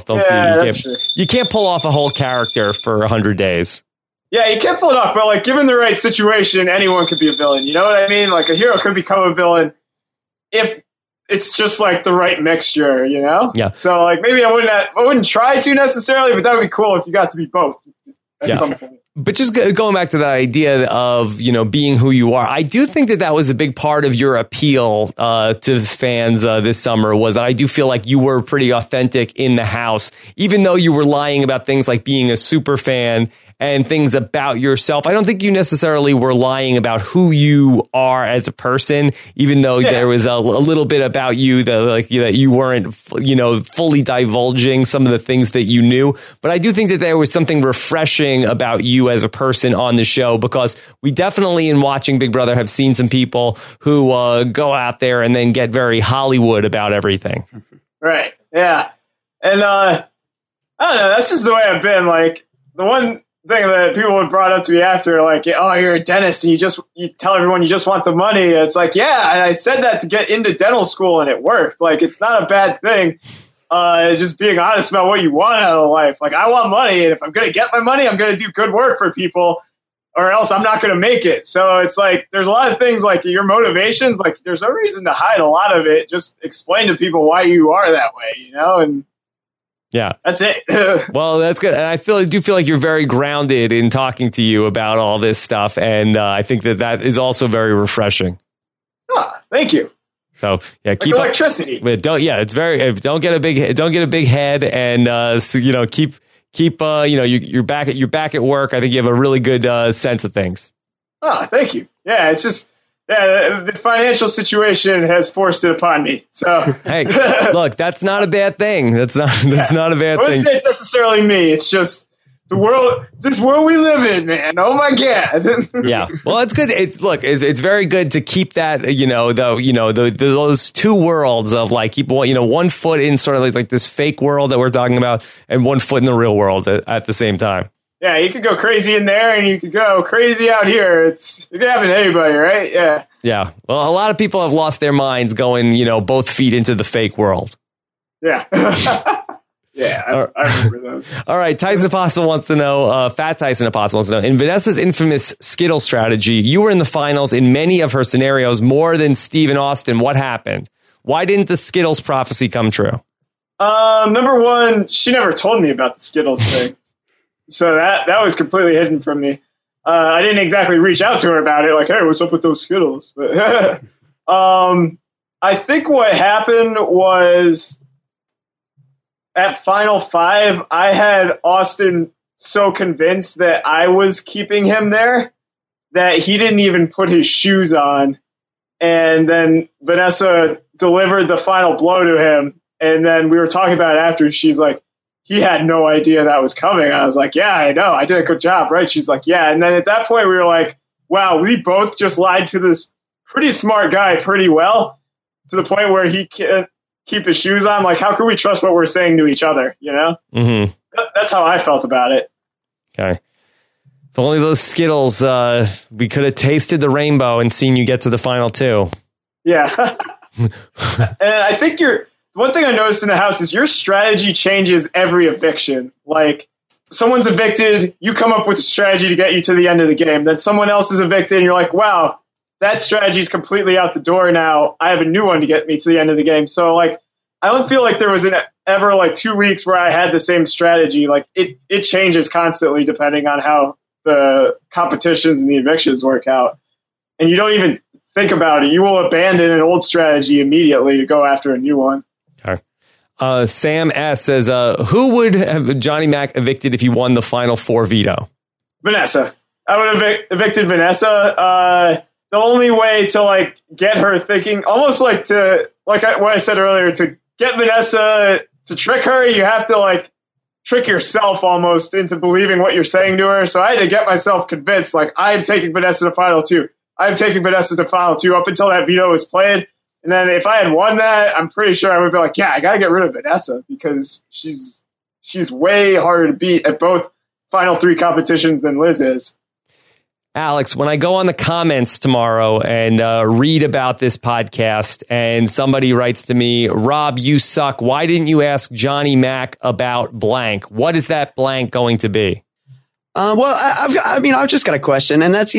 You can't pull off a whole character for 100 days. Yeah, you can't pull it off, but like given the right situation, anyone could be a villain. You know what I mean? Like a hero could become a villain if it's just like the right mixture, you know? Yeah. So like maybe I wouldn't try to necessarily, but that would be cool if you got to be both at some point. But just going back to that idea of, being who you are, I do think that was a big part of your appeal to fans this summer, was that I do feel like you were pretty authentic in the house, even though you were lying about things like being a super fan and things about yourself. I don't think you necessarily were lying about who you are as a person, even though there was a little bit about you that you weren't, fully divulging some of the things that you knew. But I do think that there was something refreshing about you as a person on the show, because we definitely, in watching Big Brother, have seen some people who go out there and then get very Hollywood about everything. Right. Yeah. And I don't know. That's just the way I've been. Like the one thing that people have brought up to me after, like, oh, you're a dentist and you tell everyone you just want the money. It's like, yeah, and I said that to get into dental school and it worked. Like, it's not a bad thing. Just being honest about what you want out of life. Like, I want money, and if I'm going to get my money, I'm going to do good work for people, or else I'm not going to make it. So it's like, there's a lot of things, like your motivations, like there's no reason to hide a lot of it. Just explain to people why you are that way, and yeah, that's it. Well, that's good. And I do feel like you're very grounded in talking to you about all this stuff. And I think that is also very refreshing. Oh, thank you. So yeah, like keep electricity. Don't get a big head, and you're back at work. I think you have a really good sense of things. Oh, thank you. Yeah, it's just Yeah, the financial situation has forced it upon me. So hey, look, that's not a bad thing. That's not a bad I wouldn't thing. say it's necessarily me. It's just the world, this world we live in, man. Oh my God. Yeah. Well, it's good. It's very good to keep that, those two worlds of like keep one foot in sort of like this fake world that we're talking about and one foot in the real world at the same time. Yeah, you could go crazy in there and you could go crazy out here. It could happen to anybody, right? Yeah. Yeah. Well, a lot of people have lost their minds going, both feet into the fake world. Yeah. Yeah, I remember those. All right, Tyson Apostle wants to know, Fat Tyson Apostle wants to know, in Vanessa's infamous Skittle strategy, you were in the finals in many of her scenarios more than Steve and Austin. What happened? Why didn't the Skittles prophecy come true? Number one, she never told me about the Skittles thing. So that was completely hidden from me. I didn't exactly reach out to her about it, like, hey, what's up with those Skittles? But I think what happened was at Final Five, I had Austin so convinced that I was keeping him there that he didn't even put his shoes on. And then Vanessa delivered the final blow to him. And then we were talking about it after. She's like, he had no idea that was coming. I was like, yeah, I know. I did a good job, right? She's like, yeah. And then at that point, we were like, wow, we both just lied to this pretty smart guy pretty well to the point where he can't keep his shoes on. Like, how can we trust what we're saying to each other, Mm-hmm. That's how I felt about it. Okay. If only those Skittles, we could have tasted the rainbow and seen you get to the final two. Yeah. And I think one thing I noticed in the house is your strategy changes every eviction. Like, someone's evicted, you come up with a strategy to get you to the end of the game. Then someone else is evicted, and you're like, wow, that strategy is completely out the door now. I have a new one to get me to the end of the game. So, like, I don't feel like there was ever like 2 weeks where I had the same strategy. Like, it changes constantly depending on how the competitions and the evictions work out. And you don't even think about it. You will abandon an old strategy immediately to go after a new one. Sam S. says, who would have Johnny Mac evicted if he won the Final Four veto? Vanessa. I would have evicted Vanessa. The only way to like get her thinking, almost like what I said earlier, to get Vanessa to trick her, you have to like trick yourself almost into believing what you're saying to her. So I had to get myself convinced, like, I'm taking Vanessa to Final Two. I'm taking Vanessa to Final Two up until that veto was played. And then if I had won that, I'm pretty sure I would be like, yeah, I got to get rid of Vanessa because she's way harder to beat at both Final Three competitions than Liz is. Alex, when I go on the comments tomorrow and read about this podcast and somebody writes to me, Rob, you suck. Why didn't you ask Johnny Mac about blank? What is that blank going to be? Well, I've just got a question, and that's,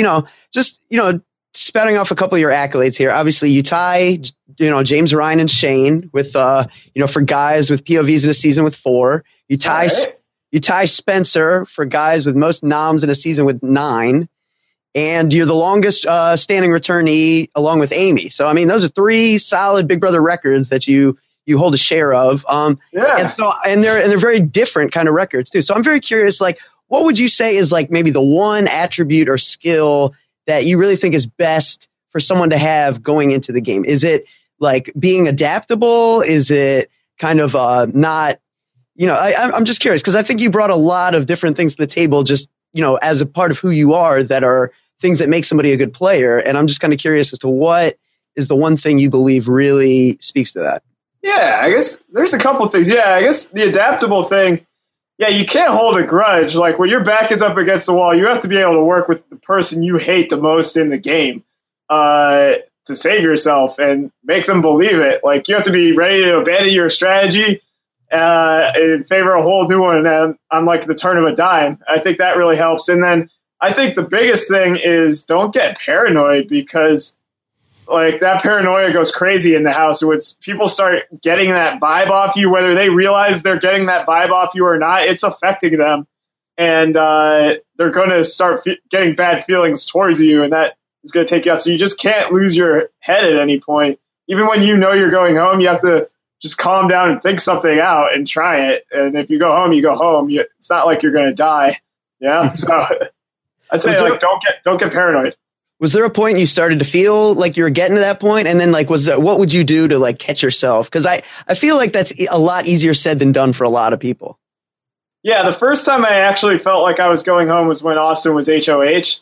spouting off a couple of your accolades here. Obviously, you tie, James Ryan and Shane with, for guys with POVs in a season with 4. You tie Spencer for guys with most noms in a season with 9. And you're the longest standing returnee along with Amy. So, I mean, those are 3 solid Big Brother records that you hold a share of. Yeah. And they're very different kind of records too. So I'm very curious, like, what would you say is like maybe the one attribute or skill that you really think is best for someone to have going into the game? Is it like being adaptable? Is it kind of not, I'm just curious because I think you brought a lot of different things to the table just, as a part of who you are that are things that make somebody a good player. And I'm just kind of curious as to what is the one thing you believe really speaks to that. Yeah, I guess there's a couple things. Yeah, I guess the adaptable thing, yeah, you can't hold a grudge. Like when your back is up against the wall, you have to be able to work with the person you hate the most in the game to save yourself and make them believe it. Like you have to be ready to abandon your strategy in favor of a whole new one on like the turn of a dime. I think that really helps. And then I think the biggest thing is don't get paranoid because like that paranoia goes crazy in the house. So it's people start getting that vibe off you, whether they realize they're getting that vibe off you or not, it's affecting them. And they're going to start getting bad feelings towards you. And that is going to take you out. So you just can't lose your head at any point. Even when you know you're going home, you have to just calm down and think something out and try it. And if you go home, you go home. It's not like you're going to die. Yeah. So I'd say like, don't get paranoid. Was there a point you started to feel like you were getting to that point? And then like, what would you do to like catch yourself? Cause I feel like that's a lot easier said than done for a lot of people. Yeah. The first time I actually felt like I was going home was when Austin was HOH.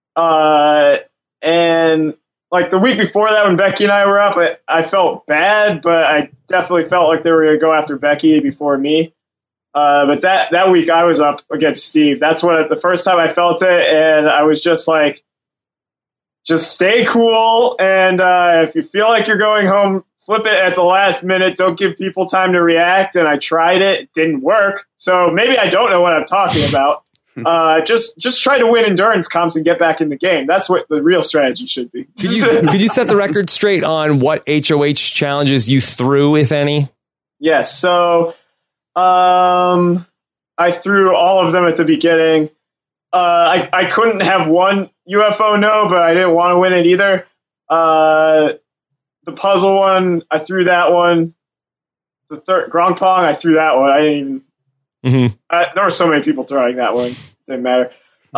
And like the week before that, when Becky and I were up, I felt bad, but I definitely felt like they were going to go after Becky before me. But that week I was up against Steve. That's the first time I felt it. And I was just like, just stay cool. And if you feel like you're going home, flip it at the last minute. Don't give people time to react. And I tried it. It didn't work. So maybe I don't know what I'm talking about. Just try to win endurance comps and get back in the game. That's what the real strategy should be. Could you set the record straight on what HOH challenges you threw, if any? Yes. So I threw all of them at the beginning. I couldn't have one UFO no, but I didn't want to win it either. The puzzle one, I threw that one. The third Gronk Pong, I threw that one. I didn't even. Mm-hmm. There were so many people throwing that one. Didn't matter.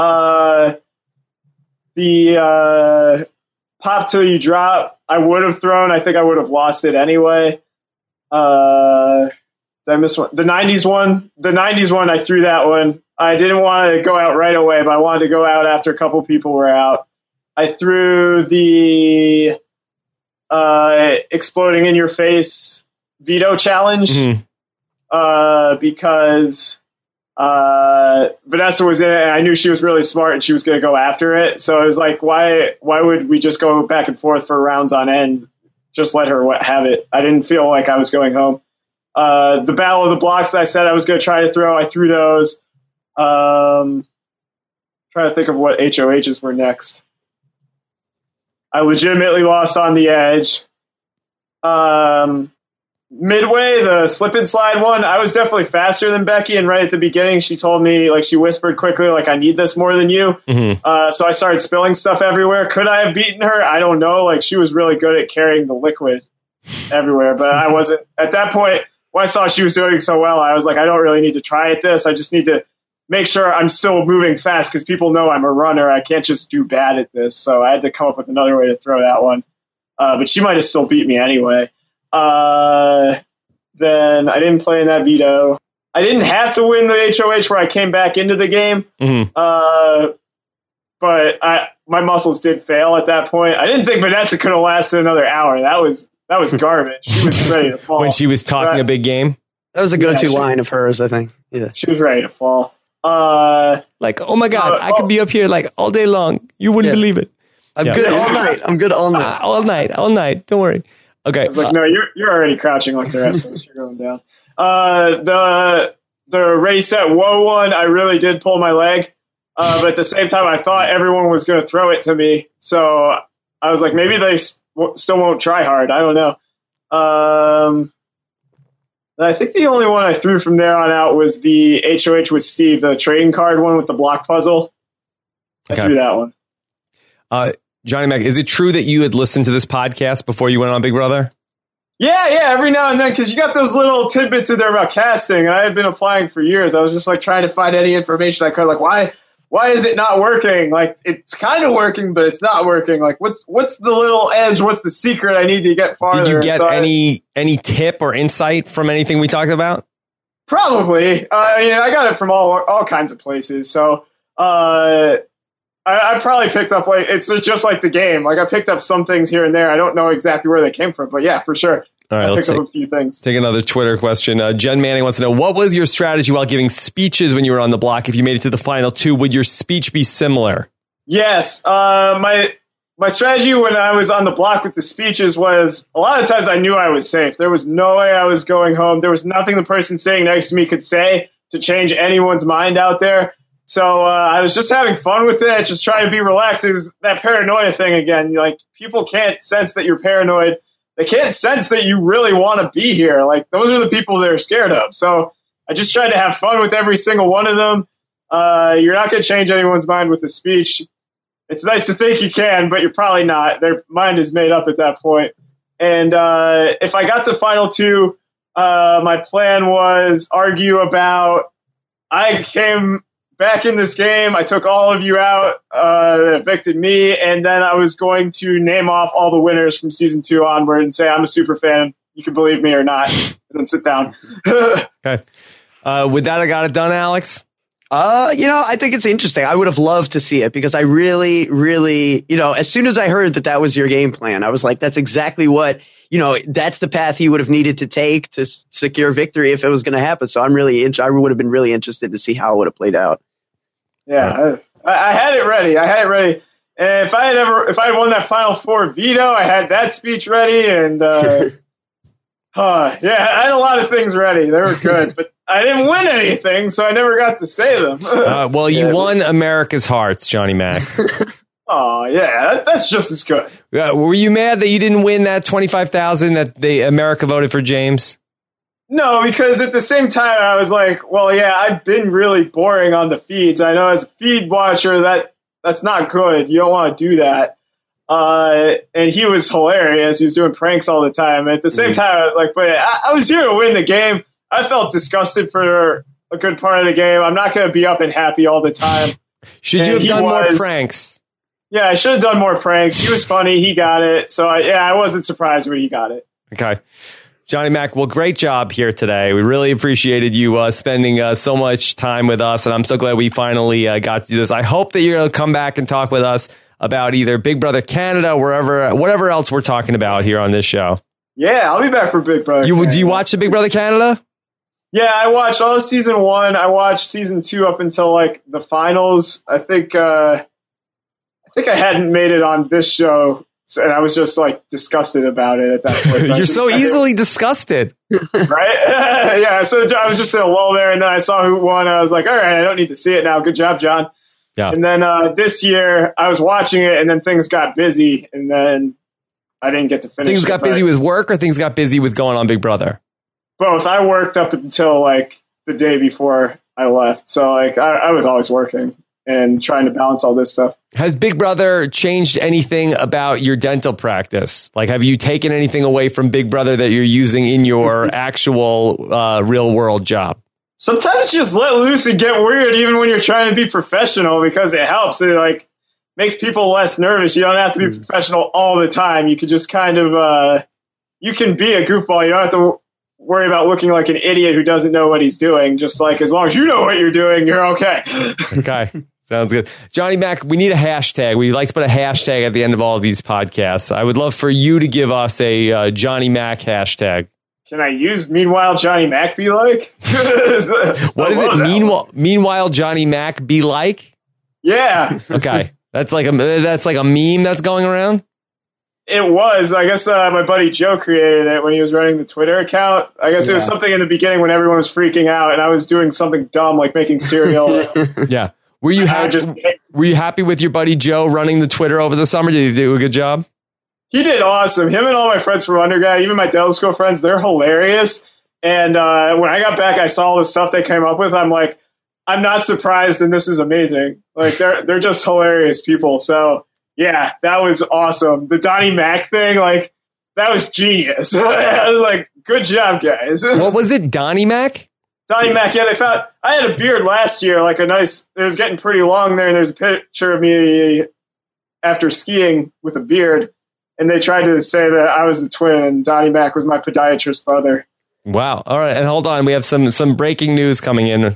The pop till you drop, I would have thrown. I think I would have lost it anyway. Did I miss one? The 90s one. The 90s one, I threw that one. I didn't want to go out right away, but I wanted to go out after a couple people were out. I threw the exploding in your face veto challenge. Mm-hmm. Because Vanessa was in it and I knew she was really smart and she was going to go after it. So I was like, why would we just go back and forth for rounds on end? Just let her have it. I didn't feel like I was going home. The battle of the blocks I said I was going to try to throw, I threw those. Trying to think of what HOHs were next. I legitimately lost on the edge. Midway, the slip and slide one, I was definitely faster than Becky, and right at the beginning she told me, like, she whispered quickly, like, I need this more than you. Mm-hmm. So I started spilling stuff everywhere. Could I have beaten her? I don't know. Like, she was really good at carrying the liquid everywhere, but I wasn't. At that point, when I saw she was doing so well, I was like, I don't really need to try at this. I just need to make sure I'm still moving fast because people know I'm a runner. I can't just do bad at this. So I had to come up with another way to throw that one. But she might have still beat me anyway. Then I didn't play in that veto. I didn't have to win the HOH where I came back into the game. Mm-hmm. But my muscles did fail at that point. I didn't think Vanessa could have lasted another hour. That was garbage. She was ready to fall. When she was talking a big game? That was a go-to line of hers, I think. Yeah. She was ready to fall. Like, oh my God, I could be up here like all day long. You wouldn't believe it. I'm good all night. I'm good all night. All night. Don't worry. Okay. I was like, no, you're already crouching like the rest of us. You're going down. The ready, set, whoa one, I really did pull my leg. But at the same time, I thought everyone was going to throw it to me. So I was like, maybe they still won't try hard. I don't know. I think the only one I threw from there on out was the HOH with Steve, the trading card one with the block puzzle. Okay. I threw that one. Johnny Mac, is it true that you had listened to this podcast before you went on Big Brother? Yeah, every now and then, because you got those little tidbits in there about casting, and I had been applying for years. I was just like trying to find any information I could, like why is it not working? Like, it's kind of working, but it's not working. Like, what's the little edge? What's the secret I need to get farther? Did you get any tip or insight from anything we talked about? Probably. I got it from all kinds of places. So I probably picked up, like, it's just like the game. Like, I picked up some things here and there. I don't know exactly where they came from, but yeah, for sure. All right, I picked up a few things. Take another Twitter question. Jen Manning wants to know, what was your strategy while giving speeches when you were on the block? If you made it to the final two, would your speech be similar? Yes. My strategy when I was on the block with the speeches was, a lot of times I knew I was safe. There was no way I was going home. There was nothing the person sitting next to me could say to change anyone's mind out there. So I was just having fun with it, just trying to be relaxed. It's that paranoia thing again. Like, people can't sense that you're paranoid. They can't sense that you really want to be here. Like, those are the people they're scared of. So I just tried to have fun with every single one of them. You're not going to change anyone's mind with a speech. It's nice to think you can, but you're probably not. Their mind is made up at that point. And if I got to final two, my plan was argue about, I came back in this game. I took all of you out, evicted me, and then I was going to name off all the winners from season 2 onward and say I'm a super fan. You can believe me or not, and then sit down. Okay. With that, I got it done, Alex. I think it's interesting. I would have loved to see it because I really, really, as soon as I heard that was your game plan, I was like, that's exactly what, that's the path he would have needed to take to secure victory if it was going to happen. So I would have been really interested to see how it would have played out. Yeah, I had it ready. And if I had won that Final Four veto, I had that speech ready. And I had a lot of things ready. They were good, but I didn't win anything, so I never got to say them. You won America's hearts, Johnny Mac. Oh, yeah, that's just as good. Were you mad that you didn't win that $25,000 that America voted for James? No, because at the same time, I was like, well, yeah, I've been really boring on the feeds. I know as a feed watcher, that's not good. You don't want to do that. And he was hilarious. He was doing pranks all the time. At the same time, I was like, but I was here to win the game. I felt disgusted for a good part of the game. I'm not going to be up and happy all the time. Should you have done more pranks? Yeah, I should have done more pranks. He was funny. He got it. So, I wasn't surprised when he got it. Okay. Johnny Mac, well, great job here today. We really appreciated you spending so much time with us, and I'm so glad we finally got to do this. I hope that you're going to come back and talk with us about either Big Brother Canada, whatever else we're talking about here on this show. Yeah, I'll be back for Big Brother Canada. Do you watch the Big Brother Canada? Yeah, I watched all of season 1. I watched season 2 up until the finals. I think I hadn't made it on this show, and I was just disgusted about it at that point. So You're so easily disgusted, right? Yeah. So I was just in a lull there, and then I saw who won. I was like, all right, I don't need to see it now. Good job, John. Yeah. And then this year I was watching it, and then things got busy, and then I didn't get to finish. Things got busy with work, or things got busy with going on Big Brother? Both. I worked up until the day before I left, so I was always working and trying to balance all this stuff. Has Big Brother changed anything about your dental practice? Have you taken anything away from Big Brother that you're using in your actual real world job? Sometimes just let loose and get weird, even when you're trying to be professional, because it helps. It makes people less nervous. You don't have to be professional all the time. You can just kind of you can be a goofball. You don't have to worry about looking like an idiot who doesn't know what he's doing. Just as long as you know what you're doing, you're okay. Okay. Sounds good. Johnny Mac, we need a hashtag. We like to put a hashtag at the end of all of these podcasts. I would love for you to give us a Johnny Mac hashtag. Can I use Meanwhile Johnny Mac be like? What is it? Meanwhile Johnny Mac be like? Yeah. Okay. That's like a meme that's going around? It was. I guess my buddy Joe created it when he was running the Twitter account. I guess it was something in the beginning when everyone was freaking out and I was doing something dumb like making cereal. Yeah. Were you happy with your buddy Joe running the Twitter over the summer? Did he do a good job? He did awesome. Him and all my friends from undergrad, even my dental school friends, they're hilarious. And when I got back, I saw all the stuff they came up with. I'm like, I'm not surprised, and this is amazing. They're just hilarious people. So yeah, that was awesome. The Donnie Mac thing, that was genius. I was like, good job, guys. What was it, Donnie Mac? Donnie Mac, yeah, they found I had a beard last year, it was getting pretty long there, and there's a picture of me after skiing with a beard, and they tried to say that I was the twin, and Donnie Mac was my podiatrist brother. Wow. All right, and hold on, we have some breaking news coming in.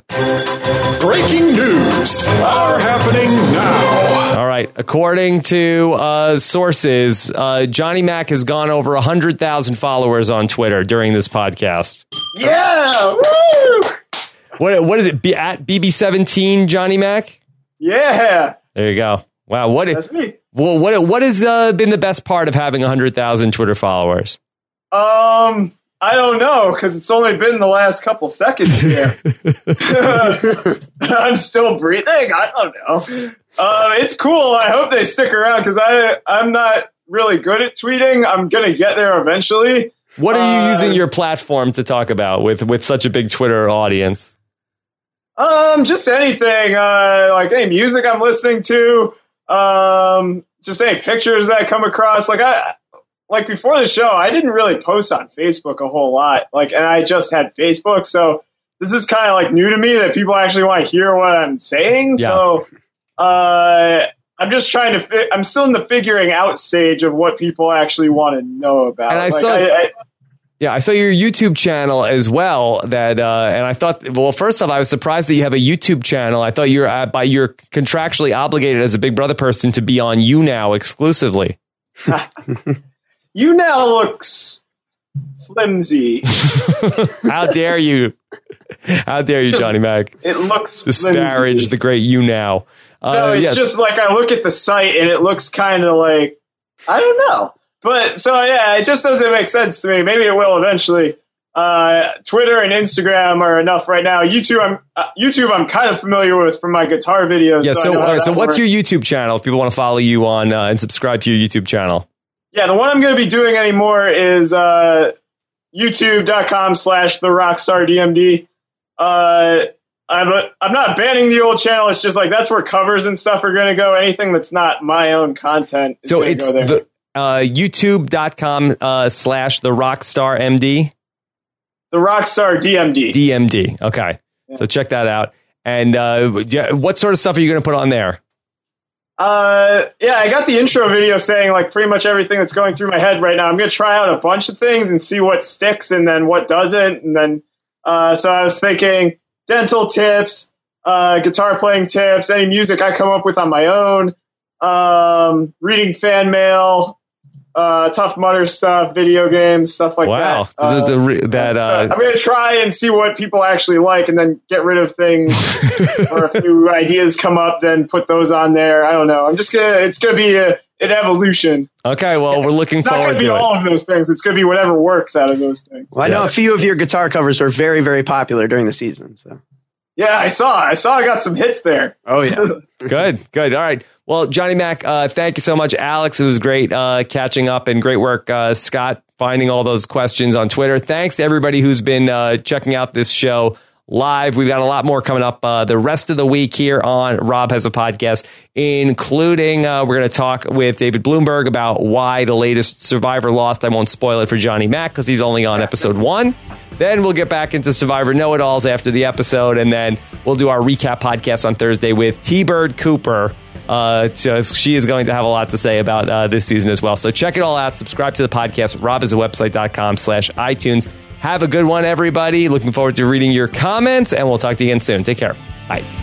Breaking news are happening now. All right, according to sources, Johnny Mac has gone over 100,000 followers on Twitter during this podcast. Yeah! Woo! What is it? At BB17 Johnny Mac? Yeah. There you go. Wow. That's me. Well, what has been the best part of having 100,000 Twitter followers? I don't know, because it's only been the last couple seconds here. I'm still breathing. I don't know. It's cool. I hope they stick around, because I'm not really good at tweeting. I'm going to get there eventually. What are you using your platform to talk about with such a big Twitter audience? Just anything, any music I'm listening to, just any pictures that I come across. Before the show, I didn't really post on Facebook a whole lot. And I just had Facebook, so this is kind of like new to me that people actually want to hear what I'm saying. Yeah. So I'm just trying to I'm still in the figuring out stage of what people actually want to know about. And I saw your YouTube channel as well. That and I thought, well, first off, I was surprised that you have a YouTube channel. I thought you're contractually obligated as a Big Brother person to be on YouNow exclusively. YouNow looks flimsy. How dare you? How dare you, Johnny Mac? It looks disparage flimsy. the great YouNow. No, it's just like I look at the site and it looks kind of like, I don't know. But so yeah, it just doesn't make sense to me. Maybe it will eventually. Twitter and Instagram are enough right now. YouTube I'm kind of familiar with from my guitar videos. Yeah. So what's your YouTube channel if people want to follow you on and subscribe to your YouTube channel? Yeah, the one I'm going to be doing anymore is youtube.com/TheRockstarDMD. I'm not banning the old channel. It's just like that's where covers and stuff are going to go. Anything that's not my own content is going to go there. The youtube.com/TheRockstarMD. The Rockstar DMD. DMD. Okay. Yeah. So check that out. And what sort of stuff are you going to put on there? I got the intro video saying like pretty much everything that's going through my head right now. I'm going to try out a bunch of things and see what sticks and then what doesn't. And then, so I was thinking dental tips, guitar playing tips, any music I come up with on my own, reading fan mail, Tough Mudder stuff, video games, stuff like that. Wow. So I'm going to try and see what people actually like and then get rid of things or if new ideas come up, then put those on there. I don't know. It's going to be an evolution. Okay. Well, we're looking forward to it. It's not going to be all of those things. It's going to be whatever works out of those things. Well, I know a few of your guitar covers were very, very popular during the season. So. Yeah, I saw I got some hits there. Oh, yeah. Good. All right. Well, Johnny Mac, thank you so much. Alex, it was great catching up and great work. Scott, finding all those questions on Twitter. Thanks to everybody who's been checking out this show live. We've got a lot more coming up the rest of the week here on Rob Has a Podcast, including we're going to talk with David Bloomberg about why the latest Survivor lost. I won't spoil it for Johnny Mac because he's only on episode 1. Then we'll get back into Survivor Know-It-Alls after the episode, and then we'll do our recap podcast on Thursday with T-Bird Cooper. She is going to have a lot to say about this season as well. So check it all out. Subscribe to the podcast, robhasawebsite.com/iTunes. Have a good one, everybody. Looking forward to reading your comments, and we'll talk to you again soon. Take care. Bye.